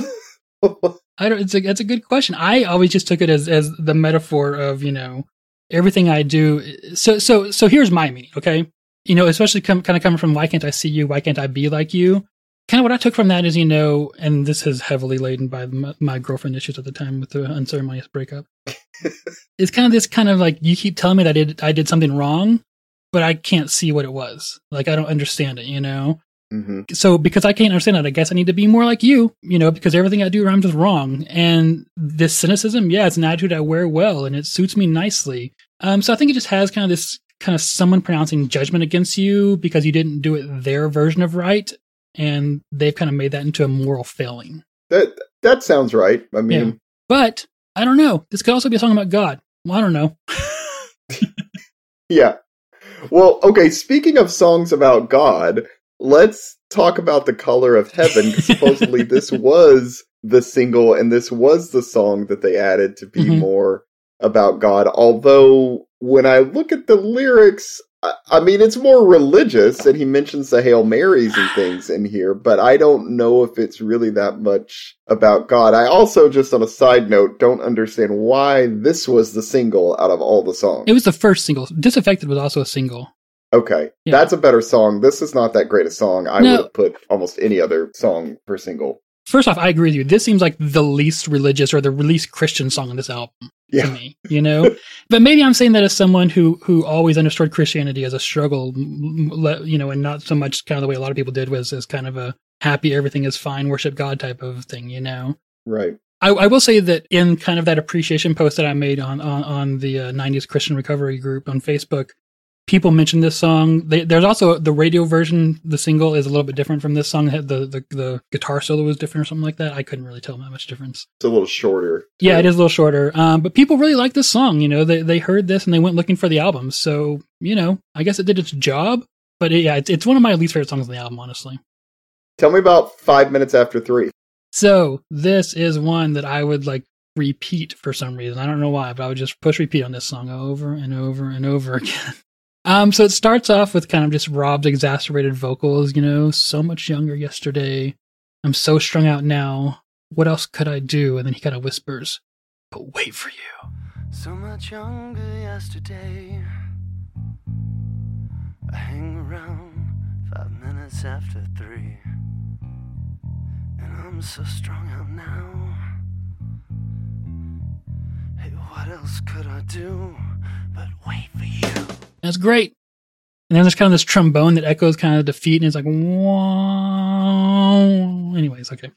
I don't, it's a, it's a good question. I always just took it as, as the metaphor of, you know, everything I do. So, so, so here's my meaning, okay? You know, especially com- kind of coming from, why can't I see you? Why can't I be like you? Kind of what I took from that is, you know, and this is heavily laden by my, my girlfriend issues at the time with the unceremonious breakup. It's kind of this kind of like, you keep telling me that I did, I did something wrong, but I can't see what it was. Like, I don't understand it, you know? Mm-hmm. So because I can't understand it, I guess I need to be more like you, you know, because everything I do rhymes with wrong. And this cynicism, yeah, it's an attitude I wear well, and it suits me nicely. Um, so I think it just has kind of this kind of someone pronouncing judgment against you because you didn't do it their version of right. And they've kind of made that into a moral failing. That that sounds right. I mean, yeah. But I don't know. This could also be a song about God. Well, I don't know. Yeah. Well, okay. Speaking of songs about God, let's talk about The Color of Heaven. Because supposedly this was the single, and this was the song that they added to be mm-hmm. more about God. Although when I look at the lyrics, I mean, it's more religious, and he mentions the Hail Marys and things in here, but I don't know if it's really that much about God. I also, just on a side note, don't understand why this was the single out of all the songs. It was the first single. Disaffected was also a single. Okay, yeah. That's a better song. This is not that great a song. I no. would have put almost any other song per single. First off, I agree with you. This seems like the least religious or the least Christian song on this album. Yeah. To me, you know, but maybe I'm saying that as someone who, who always understood Christianity as a struggle, you know, and not so much kind of the way a lot of people did was as kind of a happy, everything is fine, worship God type of thing, you know? Right. I, I will say that in kind of that appreciation post that I made on, on, on the uh, nineties Christian Recovery group on Facebook, people mentioned this song. They, there's also the radio version. The single is a little bit different from this song. The, the the guitar solo was different or something like that. I couldn't really tell that much difference. It's a little shorter. Too. Yeah, it is a little shorter. Um, but people really like this song. You know, they they heard this and they went looking for the album. So, you know, I guess it did its job. But it, yeah, it's, it's one of my least favorite songs on the album, honestly. Tell me about Five Minutes After Three. So this is one that I would like repeat for some reason. I don't know why, but I would just push repeat on this song over and over and over again. Um, so it starts off with kind of just Rob's exacerbated vocals, you know, so much younger yesterday. I'm so strung out now. What else could I do? And then he kind of whispers, but wait for you. So much younger yesterday. I hang around five minutes after three. And I'm so strung out now. Hey, what else could I do but wait for you? That's great. And then there's kind of this trombone that echoes kind of defeat, and it's like, whoa. Anyways, okay.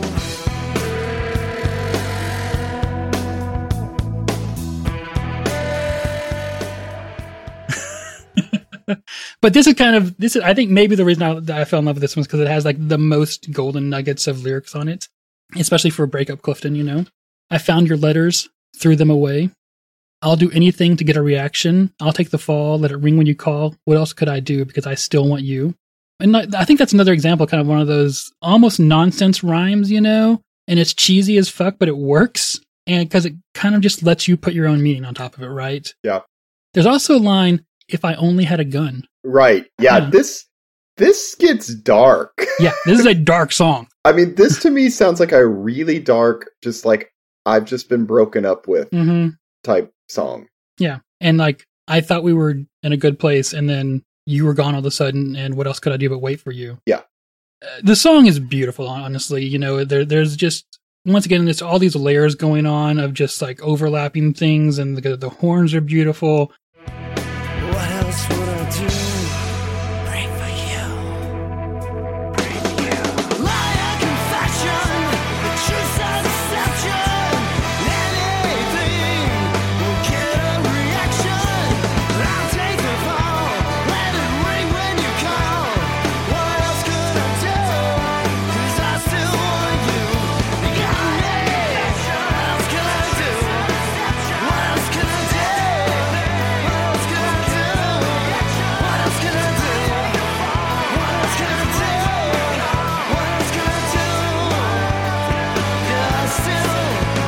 But this is kind of, this is, I think maybe the reason I, that I fell in love with this one is because it has like the most golden nuggets of lyrics on it, especially for Breakup Clifton, you know. I found your letters, threw them away. I'll do anything to get a reaction. I'll take the fall, let it ring when you call. What else could I do? Because I still want you. And I think that's another example, kind of one of those almost nonsense rhymes, you know? And it's cheesy as fuck, but it works. And because it kind of just lets you put your own meaning on top of it, right? Yeah. There's also a line, if I only had a gun. Right. Yeah, yeah. This this gets dark. Yeah, this is a dark song. I mean, this to me sounds like a really dark, just like, I've just been broken up with mm-hmm. type song. Yeah. And like, I thought we were in a good place, and then you were gone all of a sudden, and what else could I do but wait for you? Yeah. Uh, the song is beautiful, honestly. You know, there, there's just, once again, there's all these layers going on of just like overlapping things, and the, the horns are beautiful. What else would I do? Pray for you. Pray for you. Liar, confession, the truth and deception. Anything will get a reaction. I'll take the fall, let it ring when you call. What else could I do? 'Cause I still want you. You got me. What else can I do? What else can I do? What else can I do? What else can I do? What else can I do? What else can I do? 'Cause I still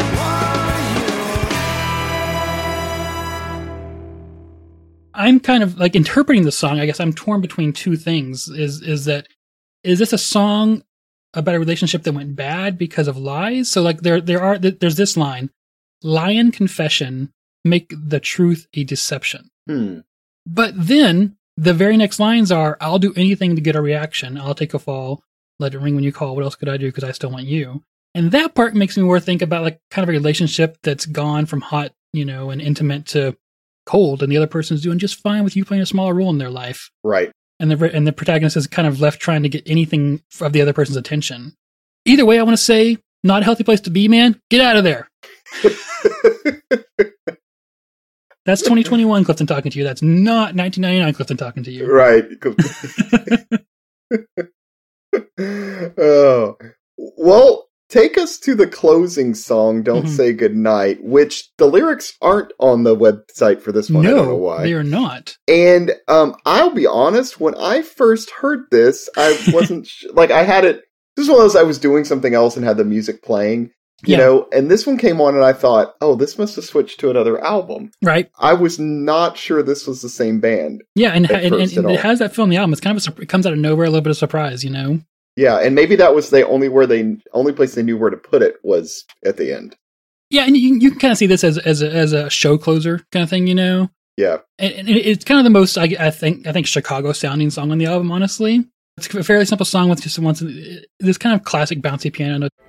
want you. I'm kind of like interpreting the song. I guess I'm torn between two things. Is is that is this a song about a relationship that went bad because of lies? So like there there are there's this line, lie and confession make the truth a deception. Hmm. But then the very next lines are, I'll do anything to get a reaction. I'll take a fall, let it ring when you call. What else could I do? Because I still want you. And that part makes me more think about like kind of a relationship that's gone from hot, you know, and intimate to cold, and the other person's doing just fine with you playing a smaller role in their life. Right. And the and the protagonist is kind of left trying to get anything of the other person's attention. Either way, I want to say, not a healthy place to be, man. Get out of there. That's twenty twenty-one Clifton talking to you. That's not nineteen ninety-nine Clifton talking to you. Right. Oh. Well, take us to the closing song, Don't Mhm. Say Goodnight, which the lyrics aren't on the website for this one. I don't know No, why. they are not. And um, I'll be honest, when I first heard this, I wasn't sh- like I had it. This was one of those I was doing something else and had the music playing, you Yeah. know. And this one came on, and I thought, "Oh, this must have switched to another album." Right. I was not sure this was the same band. Yeah, and, At and, and, first at and all. it has that feel in the album. It's kind of a, sur- it comes out of nowhere, a little bit of surprise, you know. Yeah, and maybe that was the only where they only place they knew where to put it was at the end. Yeah, and you, you can kind of see this as as a, as a show closer kind of thing, you know. Yeah, And, and it's kind of the most I, I think I think Chicago sounding song on the album. Honestly, it's a fairly simple song with just once this kind of classic bouncy piano note,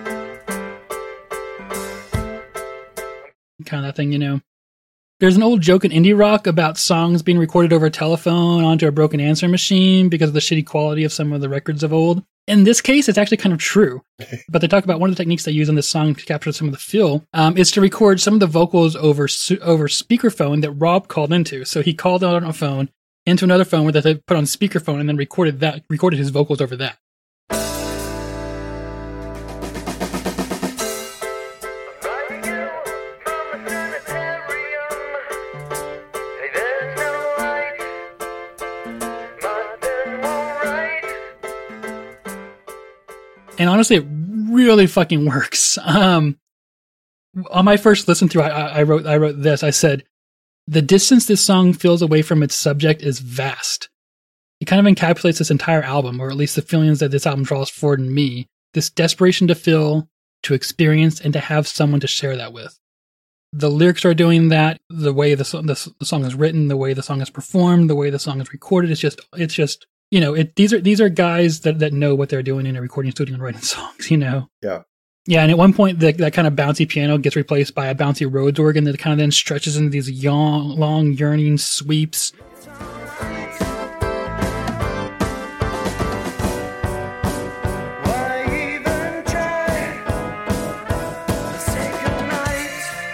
kind of that thing, you know. There's an old joke in indie rock about songs being recorded over a telephone onto a broken answering machine because of the shitty quality of some of the records of old. In this case, it's actually kind of true. But they talk about one of the techniques they use in this song to capture some of the feel um, is to record some of the vocals over su- over speakerphone that Rob called into. So he called out on a phone into another phone where they put on speakerphone and then recorded that recorded his vocals over that. And honestly, it really fucking works. Um, on my first listen through, I, I wrote, I wrote this. I said, "The distance this song feels away from its subject is vast. It kind of encapsulates this entire album, or at least the feelings that this album draws forward in me. This desperation to feel, to experience, and to have someone to share that with. The lyrics are doing that. The way the, so- the, the song is written, the way the song is performed, the way the song is recorded. It's just, it's just." You know, it, these are these are guys that, that know what they're doing in a recording studio and writing songs, you know? Yeah. Yeah, and at one point, the, that kind of bouncy piano gets replaced by a bouncy Rhodes organ that kind of then stretches into these long, long yearning sweeps. Why even try to say goodnight?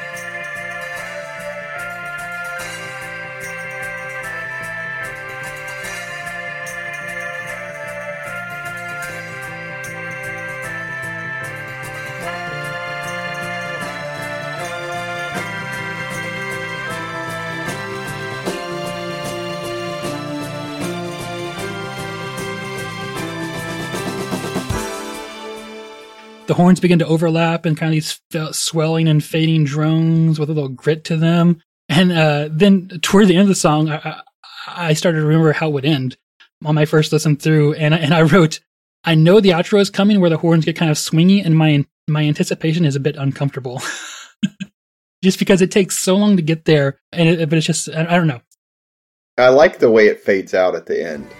The horns begin to overlap and kind of these fe- swelling and fading drones with a little grit to them. And uh, then toward the end of the song, I, I, I started to remember how it would end on my first listen through. And, I- and I wrote, "I know the outro is coming where the horns get kind of swingy, and my my anticipation is a bit uncomfortable." Just because it takes so long to get there. And it, but it's just, I, I don't know. I like the way it fades out at the end.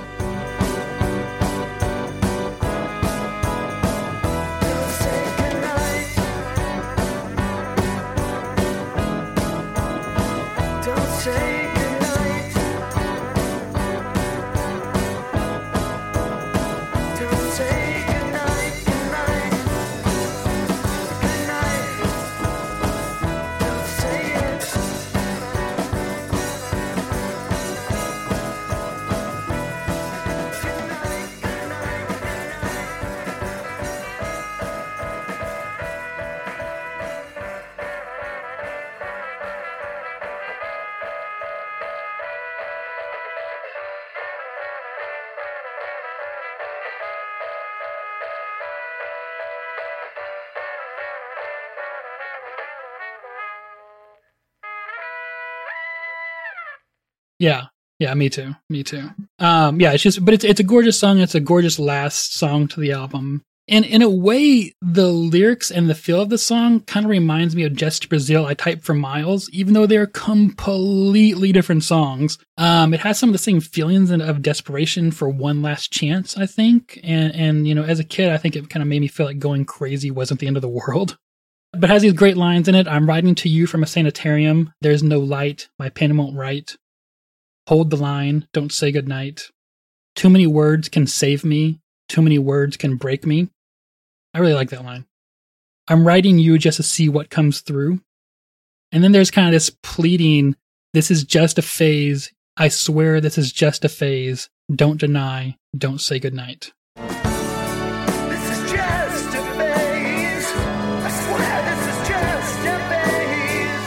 Yeah. Yeah, me too. Me too. Um, yeah, it's just, but it's, it's a gorgeous song. It's a gorgeous last song to the album. And in a way, the lyrics and the feel of the song kind of reminds me of Jets to Brazil, I Type for Miles, even though they're completely different songs. Um, it has some of the same feelings of desperation for one last chance, I think. And, and, you know, as a kid, I think it kind of made me feel like going crazy wasn't the end of the world. But it has these great lines in it. I'm writing to you from a sanitarium. There's no light. My pen won't write. Hold the line. Don't say goodnight. Too many words can save me. Too many words can break me. I really like that line. I'm writing you just to see what comes through. And then there's kind of this pleading, this is just a phase. I swear this is just a phase. Don't deny. Don't say goodnight. This is just a phase. I swear this is just a phase.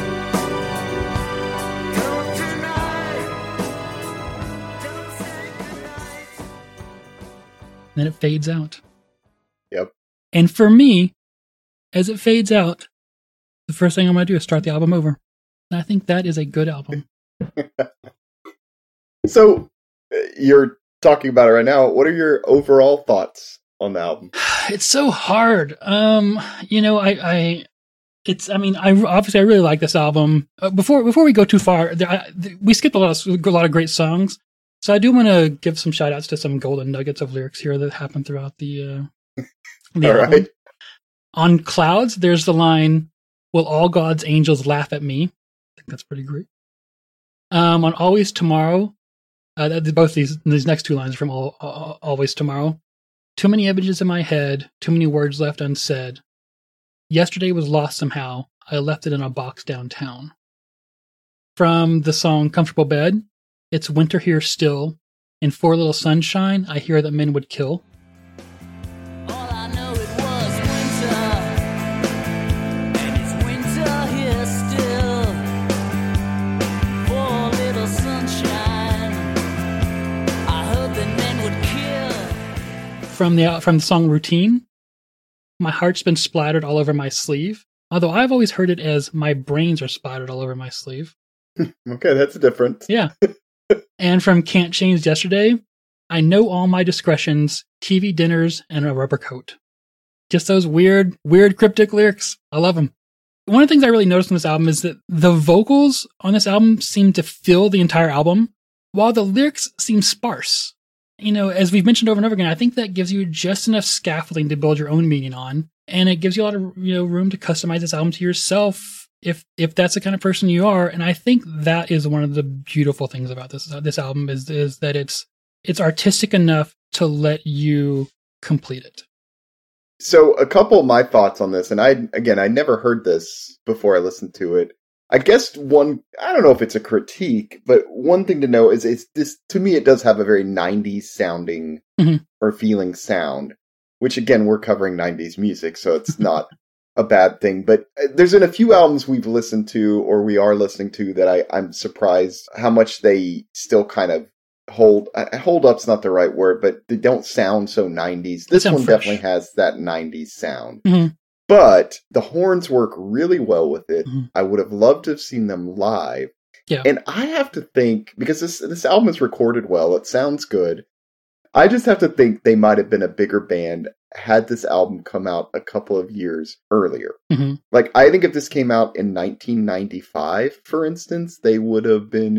Don't deny. Don't say goodnight. Then it fades out. Yep. And for me, as it fades out, the first thing I'm going to do is start the album over. And I think that is a good album. So, you're talking about it right now. What are your overall thoughts on the album? It's so hard. Um, you know, I, I, it's, I mean, I obviously I really like this album. Uh, before before we go too far, there, I, th- we skipped a lot of a lot of great songs. So I do want to give some shout outs to some golden nuggets of lyrics here that happen throughout the. Uh, The all album. right. On Clouds, there's the line, will all God's angels laugh at me? I think that's pretty great. Um, on Always Tomorrow, uh, both these these next two lines are from all, all, Always Tomorrow. Too many images in my head, too many words left unsaid. Yesterday was lost somehow. I left it in a box downtown. From the song Comfortable Bed, it's winter here still. In For a Little Sunshine, I hear that men would kill. All I know it was winter, and it's winter here still. For a little sunshine, I heard that men would kill. From the from the song Routine, my heart's been splattered all over my sleeve. Although I've always heard it as my brains are splattered all over my sleeve. Okay, that's different. Yeah. And from Can't Change Yesterday, I know all my discretions, T V dinners, and a rubber coat. Just those weird, weird cryptic lyrics. I love them. One of the things I really noticed on this album is that the vocals on this album seem to fill the entire album, while the lyrics seem sparse. You know, as we've mentioned over and over again, I think that gives you just enough scaffolding to build your own meaning on, and it gives you a lot of, you know, room to customize this album to yourself if if that's the kind of person you are. And I think that is one of the beautiful things about this this album is is that it's it's artistic enough to let you complete it. So a couple of my thoughts on this, and I, again, I never heard this before I listened to it. I guess one, I don't know if it's a critique, but one thing to know is it's this, to me, it does have a very nineties sounding mm-hmm. or feeling sound, which again, we're covering nineties music, so it's not a bad thing. But there's been a few albums we've listened to or we are listening to that I, I'm surprised how much they still kind of hold, uh, hold up's not the right word, but they don't sound so nineties. This one fresh. definitely has that nineties sound. Mm-hmm. But the horns work really well with it. Mm-hmm. I would have loved to have seen them live. Yeah. And I have to think, because this this album is recorded well, it sounds good. I just have to think they might have been a bigger band had this album come out a couple of years earlier. Mm-hmm. Like, I think if this came out in nineteen ninety-five, for instance, they would have been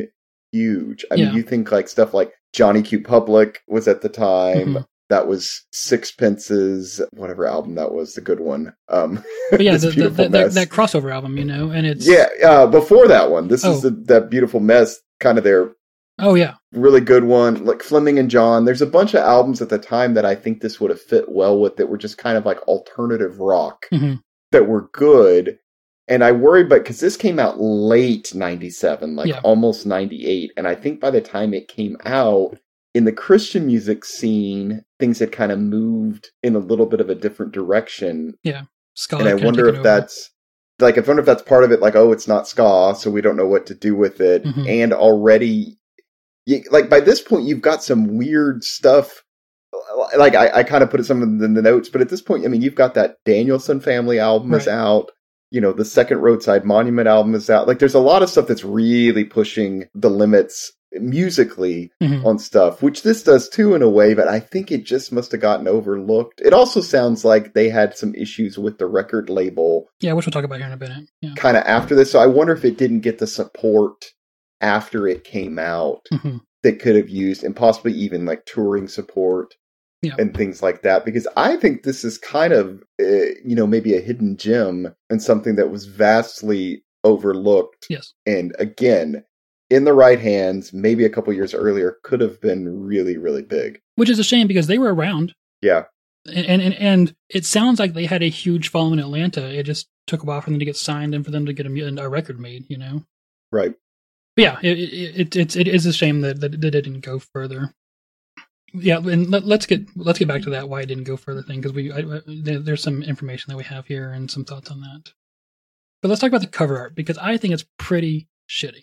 huge. I Yeah. mean, you think like stuff like Johnny Q. Public was at the time. Mhm. That was Sixpence's, whatever album that was, the good one. Um, But yeah, This the, the, Beautiful the, that, Mess. that crossover album, you know, and it's Yeah, uh, before that one. This Oh. is the, that Beautiful Mess, kind of their oh yeah, really good one. Like Fleming and John. There's a bunch of albums at the time that I think this would have fit well with that were just kind of like alternative rock hmm that were good. And I worry, but because this came out late ninety-seven, like Yeah. almost ninety-eight. And I think by the time it came out, in the Christian music scene, things had kind of moved in a little bit of a different direction. ska. And I kinda wonder taken if over. that's like, I wonder if that's part of it. Like, oh, it's not ska, so we don't know what to do with it. Mhm. And already, you, like by this point, you've got some weird stuff. Like I, I kind of put some in the notes, but at this point, I mean, you've got that Danielson Family album is Right. out. You know, the second Roadside Monument album is out. Like, there's a lot of stuff that's really pushing the limits musically Mhm. on stuff, which this does too in a way, but I think it just must have gotten overlooked. It also sounds like they had some issues with the record label Yeah, which we'll talk about here in a minute. Yeah. kind of after this. So I wonder if it didn't get the support after it came out Mhm. that could have used, and possibly even like touring support Yeah. and things like that. Because I think this is kind of, uh, you know, maybe a hidden gem and something that was vastly overlooked. Yes. And again, in the right hands, maybe a couple years earlier, could have been really, really big. Which is a shame because they were around. Yeah. And, and and it sounds like they had a huge following in Atlanta. It just took a while for them to get signed and for them to get a, a record made, you know. Right. But yeah, it it, it it's it is a shame that, that that it didn't go further. Yeah, and let, let's get let's get back to that why it didn't go further thing because we I, I, there, there's some information that we have here and some thoughts on that. But let's talk about the cover art because I think it's pretty shitty.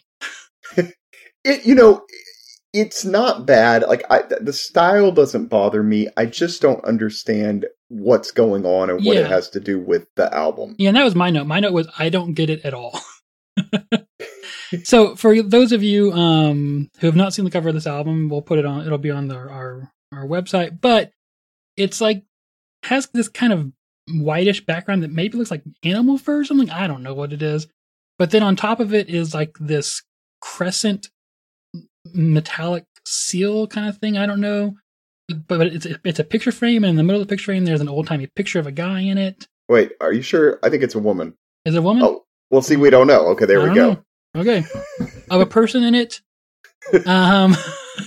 It, you know, it's not bad. Like, I, the style doesn't bother me. I just don't understand what's going on and what Yeah. it has to do with the album. Yeah, and that was my note. My note was I don't get it at all. So for those of you um, who have not seen the cover of this album, we'll put it on. It'll be on the, our our website. But it's like has this kind of whitish background that maybe looks like animal fur or something. I don't know what it is. But then on top of it is like this crescent metallic seal kind of thing. I don't know. But, but it's it's a picture frame, and in the middle of the picture frame, there's an old timey picture of a guy in it. Wait, are you sure? I think it's a woman. Is it a woman? Oh, well, see, we don't know. Okay, there I we don't go. know. Okay. Of a person in it. Um,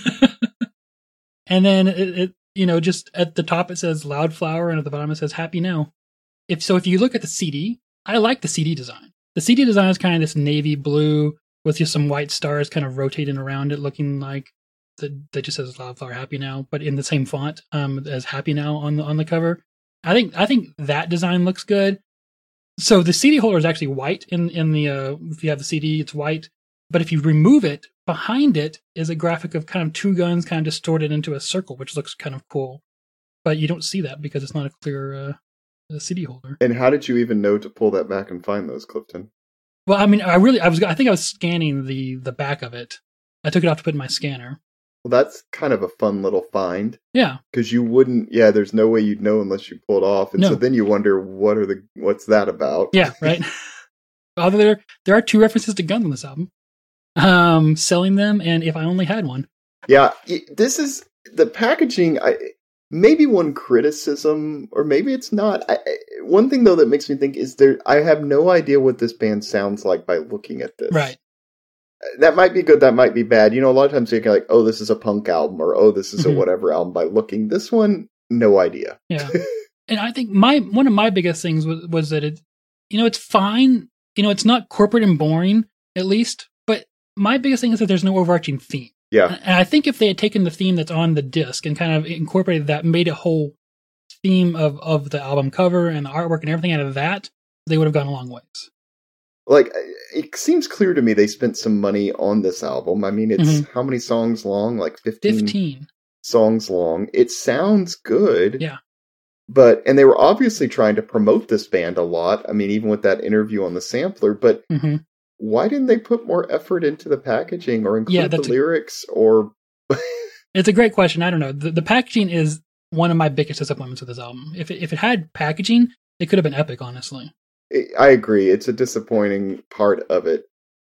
and then it, it, you know, just at the top it says Loud Flower and at the bottom it says Happy Now. If so, if you look at the C D, I like the C D design. The C D design is kind of this navy blue with just some white stars kind of rotating around it, looking like that, that just says Loud Flower Happy Now, but in the same font um, as Happy Now on the on the cover. I think I think that design looks good. So the C D holder is actually white in in the uh, if you have the C D, it's white. But if you remove it, behind it is a graphic of kind of two guns kind of distorted into a circle, which looks kind of cool. But you don't see that because it's not a clear uh, C D holder. And how did you even know to pull that back and find those, Clifton? Well, I mean, I really, I was, I think I was scanning the the back of it. I took it off to put in my scanner. Well, that's kind of a fun little find. Yeah, Because you wouldn't, yeah, there's no way you'd know unless you pulled off. And No. so then you wonder, what are the, what's that about? yeah, right. Although there there are two references to guns on this album, um, selling them, and If I Only Had One. Yeah, it- this is the packaging. I maybe one criticism, or maybe it's not. I, I- one thing though that makes me think is there. I have no idea what this band sounds like by looking at this. Right. That might be good. That might be bad. You know, a lot of times you're like, oh, this is a punk album, or oh, this is Mhm. a whatever album by looking. This one, no idea. Yeah. And I think my one of my biggest things was was that it, you know, it's fine. You know, it's not corporate and boring, at least. But my biggest thing is that there's no overarching theme. Yeah, And I think if they had taken the theme that's on the disc and kind of incorporated that, made a whole theme of, of the album cover and the artwork and everything out of that, they would have gone a long ways. like it seems clear to me they spent some money on this album. I mean, it's Mhm. how many songs long? Like fifteen, Fifteen. songs long. It sounds good. Yeah. But, and they were obviously trying to promote this band a lot. I mean, even with that interview on the sampler, but hmm why didn't they put more effort into the packaging or include Yeah, the that's a- lyrics or, It's a great question. I don't know. The, the packaging is one of my biggest disappointments with this album. If it, if it had packaging, it could have been epic, honestly. I agree. It's a disappointing part of it.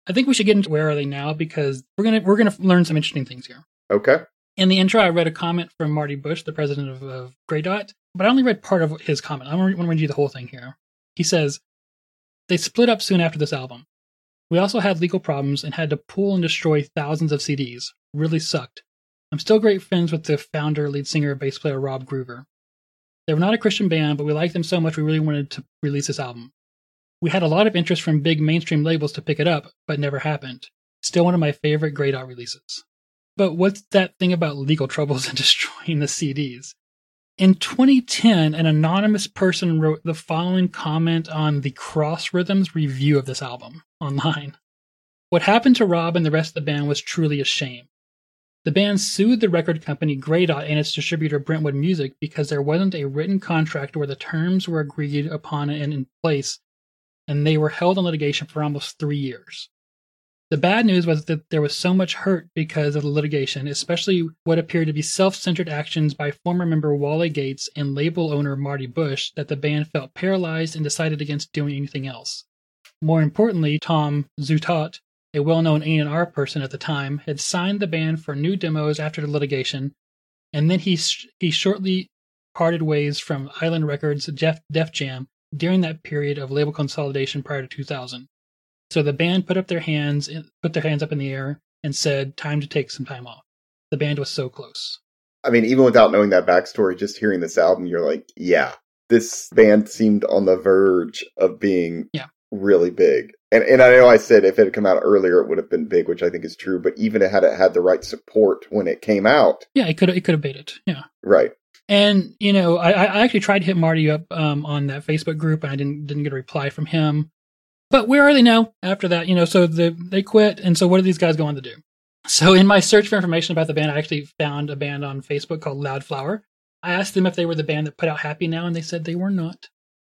I think we should get into Where Are They Now, because we're gonna we're gonna learn some interesting things here. Okay. In the intro, I read a comment from Marty Bush, the president of, of Grey Dot, but I only read part of his comment. I want to read you the whole thing here. He says, "They split up soon after this album. We also had legal problems and had to pull and destroy thousands of C Ds. Really sucked. I'm still great friends with the founder, lead singer, bass player Rob Groover. They were not a Christian band, but we liked them so much we really wanted to release this album. We had a lot of interest from big mainstream labels to pick it up, but never happened. Still one of my favorite Grey Dot releases." But what's that thing about legal troubles and destroying the C Ds? In twenty ten, an anonymous person wrote the following comment on the Cross Rhythms review of this album online. "What happened to Rob and the rest of the band was truly a shame. The band sued the record company Grey Dot and its distributor Brentwood Music because there wasn't a written contract where the terms were agreed upon and in place, and they were held in litigation for almost three years. The bad news was that there was so much hurt because of the litigation, especially what appeared to be self-centered actions by former member Wally Gates and label owner Marty Bush, that the band felt paralyzed and decided against doing anything else. More importantly, Tom Zutaut, a well-known A and R person at the time, had signed the band for new demos after the litigation, and then he sh- he shortly parted ways from Island Records' Def, Def Jam during that period of label consolidation prior to two thousand. So the band put up their hands, put their hands up in the air and said, time to take some time off. The band was so close." I mean, even without knowing that backstory, just hearing this album, you're like, yeah, this band seemed on the verge of being yeah. really big. And and I know I said if it had come out earlier, it would have been big, which I think is true. But even it had it had the right support when it came out. Yeah, it could it could have made it. Yeah. Right. And, you know, I, I actually tried to hit Marty up um, on that Facebook group, and I didn't didn't get a reply from him. But where are they now after that? You know, so the, they quit, and so what are these guys going to do? So in my search for information about the band, I actually found a band on Facebook called Loudflower. I asked them if they were the band that put out Happy Now, and they said they were not.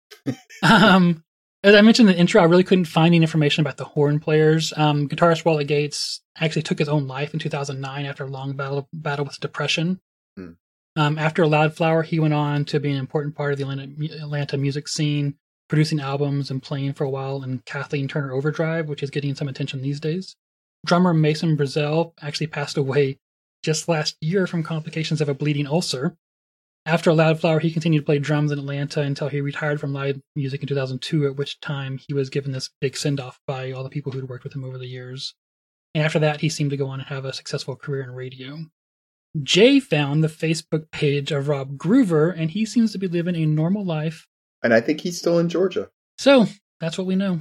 um, as I mentioned in the intro, I really couldn't find any information about the horn players. Um, guitarist Wally Gates actually took his own life in two thousand nine after a long battle, battle with depression. Hmm. Um, after Loudflower, he went on to be an important part of the Atlanta, Atlanta music scene, producing albums and playing for a while in Kathleen Turner Overdrive, which is getting some attention these days. Drummer Mason Brazel actually passed away just last year from complications of a bleeding ulcer. After Loudflower, he continued to play drums in Atlanta until he retired from live music in two thousand two, at which time he was given this big send-off by all the people who'd worked with him over the years. And after that, he seemed to go on and have a successful career in radio. Jay found the Facebook page of Rob Groover, and he seems to be living a normal life. And I think he's still in Georgia. So, that's what we know.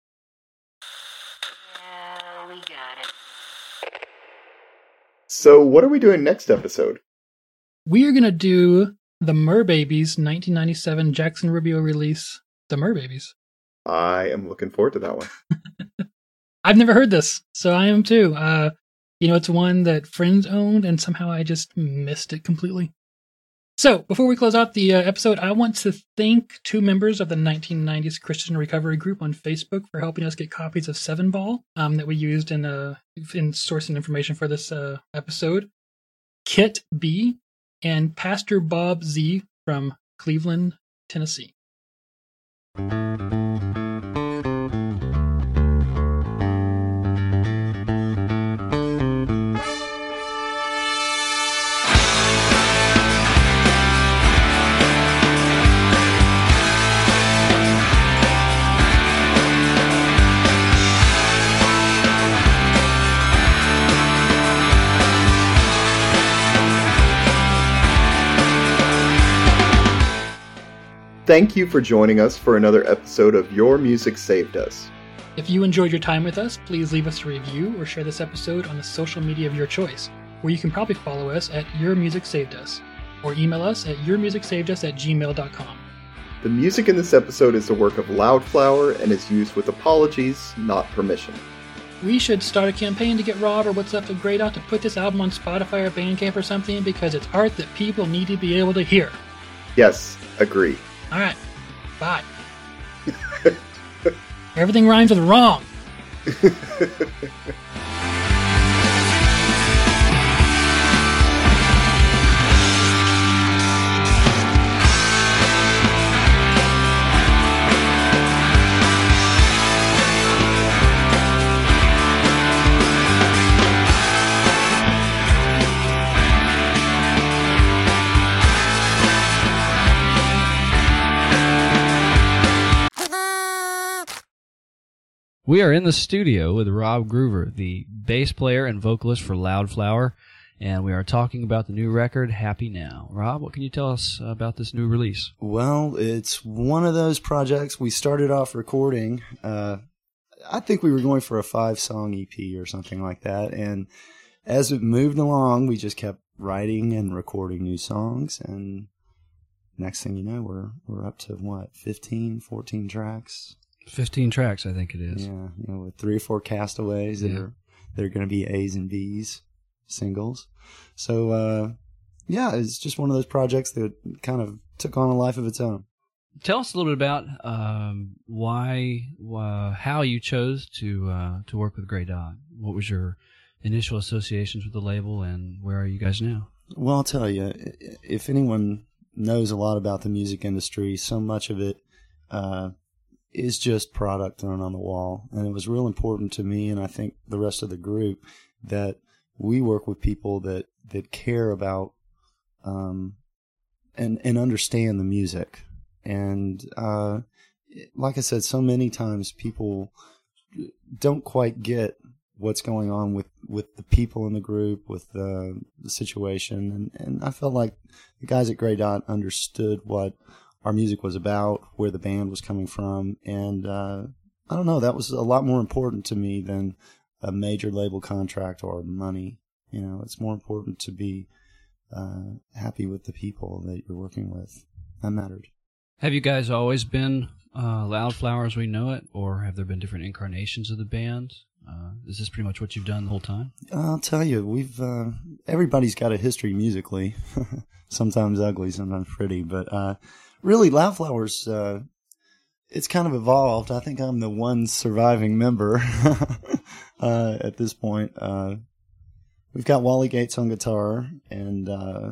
Yeah, we got it. So, what are we doing next episode? We are going to do the Merbabies nineteen ninety-seven Jackson Rubio release, The Merbabies. I am looking forward to that one. I've never heard this, so I am too. Uh, you know, it's one that friends owned, and somehow I just missed it completely. So, before we close out the uh, episode, I want to thank two members of the nineteen nineties Christian Recovery Group on Facebook for helping us get copies of Seven Ball um, that we used in uh, in sourcing information for this uh, episode. Kit B and Pastor Bob Z from Cleveland, Tennessee. Thank you for joining us for another episode of Your Music Saved Us. If you enjoyed your time with us, please leave us a review or share this episode on the social media of your choice, where you can probably follow us at Your Music Saved Us, or email us at yourmusicsavedus at gmail dot com. The music in this episode is the work of Loudflower and is used with apologies, not permission. We should start a campaign to get Rob or What's Left of Grey Dot to put this album on Spotify or Bandcamp or something, because it's art that people need to be able to hear. Yes, agree. All right, bye. Everything rhymes with wrong. We are in the studio with Rob Groover, the bass player and vocalist for Loudflower, and we are talking about the new record, Happy Now. Rob, what can you tell us about this new release? Well, it's one of those projects. We started off recording, uh, I think we were going for a five-song E P or something like that, and as it moved along, we just kept writing and recording new songs, and next thing you know, we're we're up to, what, fifteen, fourteen tracks? fifteen tracks, I think it is. Yeah, you know, with three or four castaways that Yeah. are that are going to be A's and B's singles. So, uh, yeah, it's just one of those projects that kind of took on a life of its own. Tell us a little bit about um, why, uh, how you chose to uh, to work with Grey Dot. What was your initial associations with the label, and where are you guys now? Well, I'll tell you, if anyone knows a lot about the music industry, so much of it uh, is just product thrown on the wall. And it was real important to me, and I think the rest of the group, that we work with people that, that care about um, and, and understand the music. And uh, like I said, so many times people don't quite get what's going on with, with the people in the group, with the, the situation. And, and I felt like the guys at Grey Dot understood what our music was about, where the band was coming from. And uh, I don't know, that was a lot more important to me than a major label contract or money. You know, it's more important to be uh, happy with the people that you're working with. That mattered. Have you guys always been uh, Loudflower as we know it, or have there been different incarnations of the band? Uh, is this pretty much what you've done the whole time? I'll tell you, we've uh, everybody's got a history musically, sometimes ugly, sometimes pretty, but uh, really, Loudflower's uh, it's kind of evolved. I think I'm the one surviving member uh, at this point. Uh, we've got Wally Gates on guitar and uh,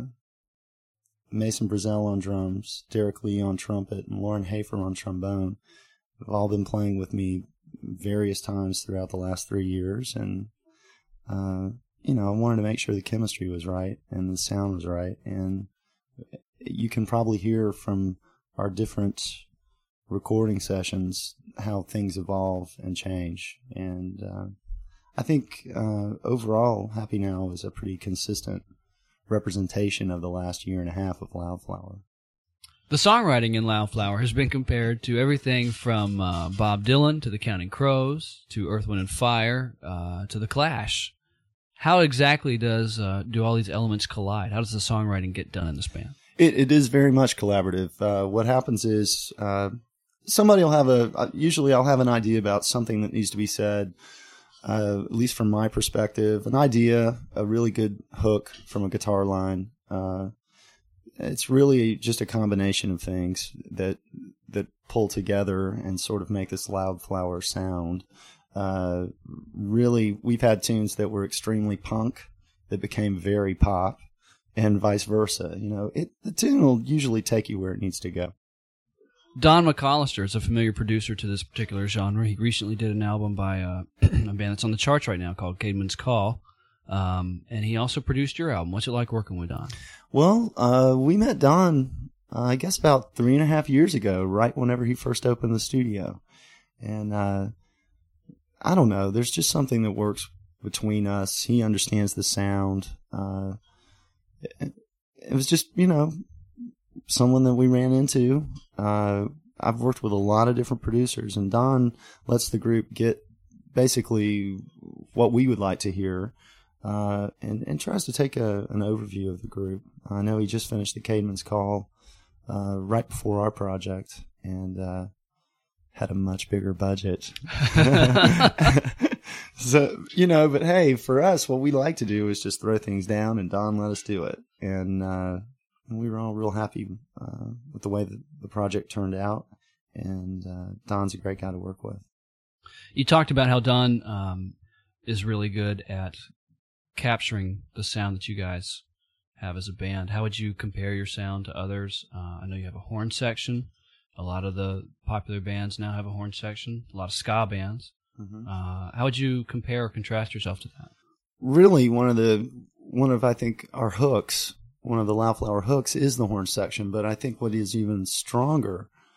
Mason Brazel on drums, Derek Lee on trumpet, and Lauren Hafer on trombone. They've all been playing with me various times throughout the last three years, and uh, you know, I wanted to make sure the chemistry was right and the sound was right, and you can probably hear from our different recording sessions how things evolve and change, and uh, I think uh, overall, Happy Now is a pretty consistent representation of the last year and a half of Loudflower. The songwriting in Loudflower has been compared to everything from uh, Bob Dylan to the Counting Crows to Earth, Wind and Fire uh, to the Clash. How exactly does uh, do all these elements collide? How does the songwriting get done in this band? It, it is very much collaborative. Uh, what happens is uh, somebody will have a. Usually, I'll have an idea about something that needs to be said. Uh, at least from my perspective, an idea, a really good hook from a guitar line. Uh, it's really just a combination of things that that pull together and sort of make this Loudflower sound. Uh, really, we've had tunes that were extremely punk that became very pop, and vice versa. You know, it the tune will usually take you where it needs to go. Don McAllister is a familiar producer to this particular genre. He recently did an album by uh, a band that's on the charts right now called Caedmon's Call. Um, and he also produced your album. What's it like working with Don? Well, uh, we met Don, uh, I guess about three and a half years ago, right whenever he first opened the studio. And uh, I don't know, there's just something that works between us. He understands the sound. Uh, it, it was just, you know, someone that we ran into. Uh, I've worked with a lot of different producers, and Don lets the group get basically what we would like to hear, uh, and, and tries to take a, an overview of the group. I know he just finished the Caedmon's Call uh, right before our project, and uh, had a much bigger budget. So, you know, but hey, for us, what we like to do is just throw things down, and Don let us do it. And, uh, and we were all real happy uh, with the way that the project turned out. And uh, Don's a great guy to work with. You talked about how Don um, is really good at capturing the sound that you guys have as a band. How would you compare your sound to others? Uh, I know you have a horn section. A lot of the popular bands now have a horn section. A lot of ska bands. Mm-hmm. Uh, how would you compare or contrast yourself to that? Really, one of the one of I think our hooks, one of the Loudflower hooks, is the horn section. But I think what is even stronger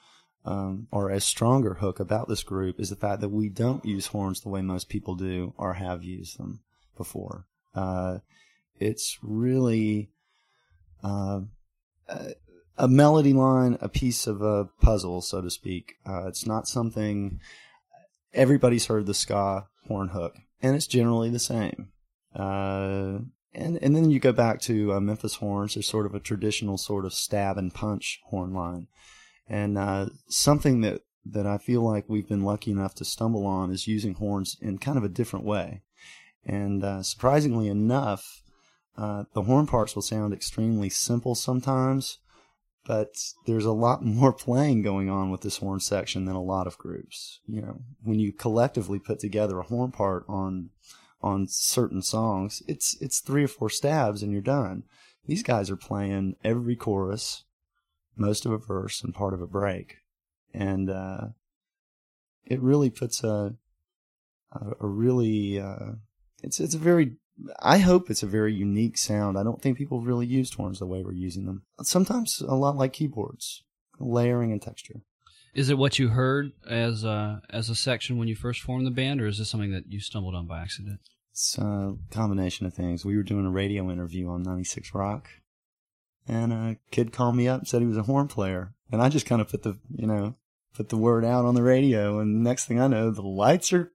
um, or a stronger hook about this group is the fact that we don't use horns the way most people do or have used them before. Uh, it's really uh, a, a melody line, a piece of a puzzle, so to speak. Uh, it's not something everybody's heard the ska horn hook, and it's generally the same. Uh, and and then you go back to uh, Memphis horns. There's sort of a traditional sort of stab and punch horn line, and uh, something that that I feel like we've been lucky enough to stumble on is using horns in kind of a different way. And uh, surprisingly enough, uh, the horn parts will sound extremely simple sometimes, but there's a lot more playing going on with this horn section than a lot of groups. You know, when you collectively put together a horn part on on certain songs, it's it's three or four stabs and you're done. These guys are playing every chorus, most of a verse, and part of a break, and uh, it really puts a a, a really uh, it's it's a very I hope it's a very unique sound. I don't think people really used horns the way we're using them. Sometimes a lot like keyboards, layering and texture. Is it what you heard as a, as a section when you first formed the band, or is this something that you stumbled on by accident? It's a combination of things. We were doing a radio interview on ninety-six Rock, and a kid called me up and said he was a horn player. And I just kind of put the, you know, put the word out on the radio, and next thing I know, the lights are...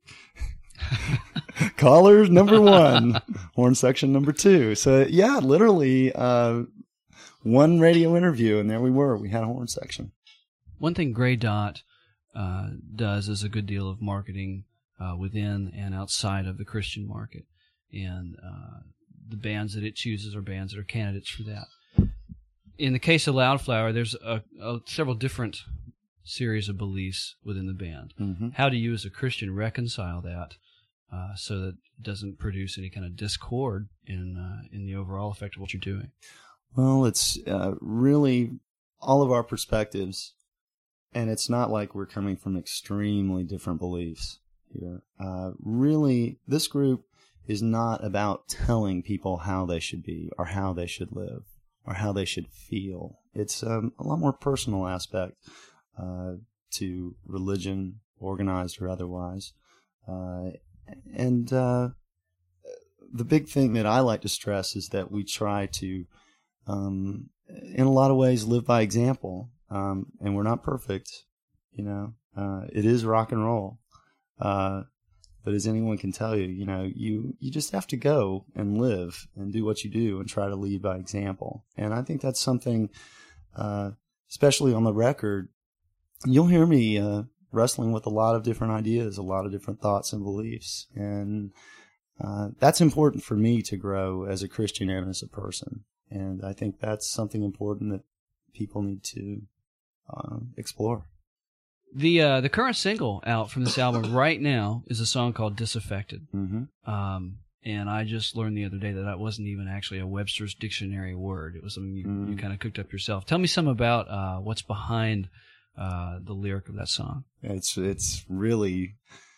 Callers number one, horn section number two. So yeah, literally uh, one radio interview, and there we were. We had a horn section. One thing Grey Dot uh, does is a good deal of marketing uh, within and outside of the Christian market, and uh, the bands that it chooses are bands that are candidates for that. In the case of Loudflower, there's a, a, several different series of beliefs within the band. Mm-hmm. How do you, as a Christian, reconcile that uh, so that it doesn't produce any kind of discord in uh, in the overall effect of what you're doing? Well, it's uh, really all of our perspectives. And it's not like we're coming from extremely different beliefs here. Uh, really, this group is not about telling people how they should be or how they should live or how they should feel. It's um, a lot more personal aspect uh, to religion, organized or otherwise. Uh, and uh, the big thing that I like to stress is that we try to, um, in a lot of ways, live by example. Um, and we're not perfect, you know, uh, it is rock and roll. Uh, but as anyone can tell you, you know, you, you just have to go and live and do what you do and try to lead by example. And I think that's something, uh, especially on the record, you'll hear me, uh, wrestling with a lot of different ideas, a lot of different thoughts and beliefs. And, uh, that's important for me to grow as a Christian and as a person. And I think that's something important that people need to Um, explore. The uh, the current single out from this album right now is a song called Disaffected. Mm-hmm. Um, and I just learned the other day that that wasn't even actually a Webster's Dictionary word. It was something you, mm. you kind of cooked up yourself. Tell me some about uh, what's behind uh, the lyric of that song. It's it's really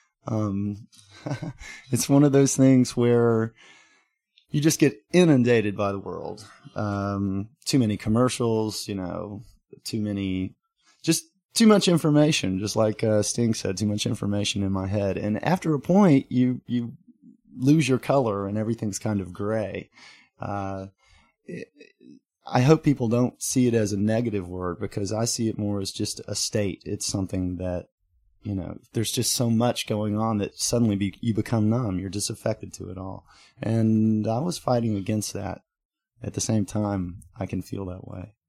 um, it's one of those things where you just get inundated by the world. Um, too many commercials, you know, too many, just too much information, just like uh, Sting said, too much information in my head. And after a point, you, you lose your color and everything's kind of gray. Uh, it, I hope people don't see it as a negative word, because I see it more as just a state. It's something that, you know, there's just so much going on that suddenly be, you become numb. You're disaffected to it all. And I was fighting against that. At the same time, I can feel that way.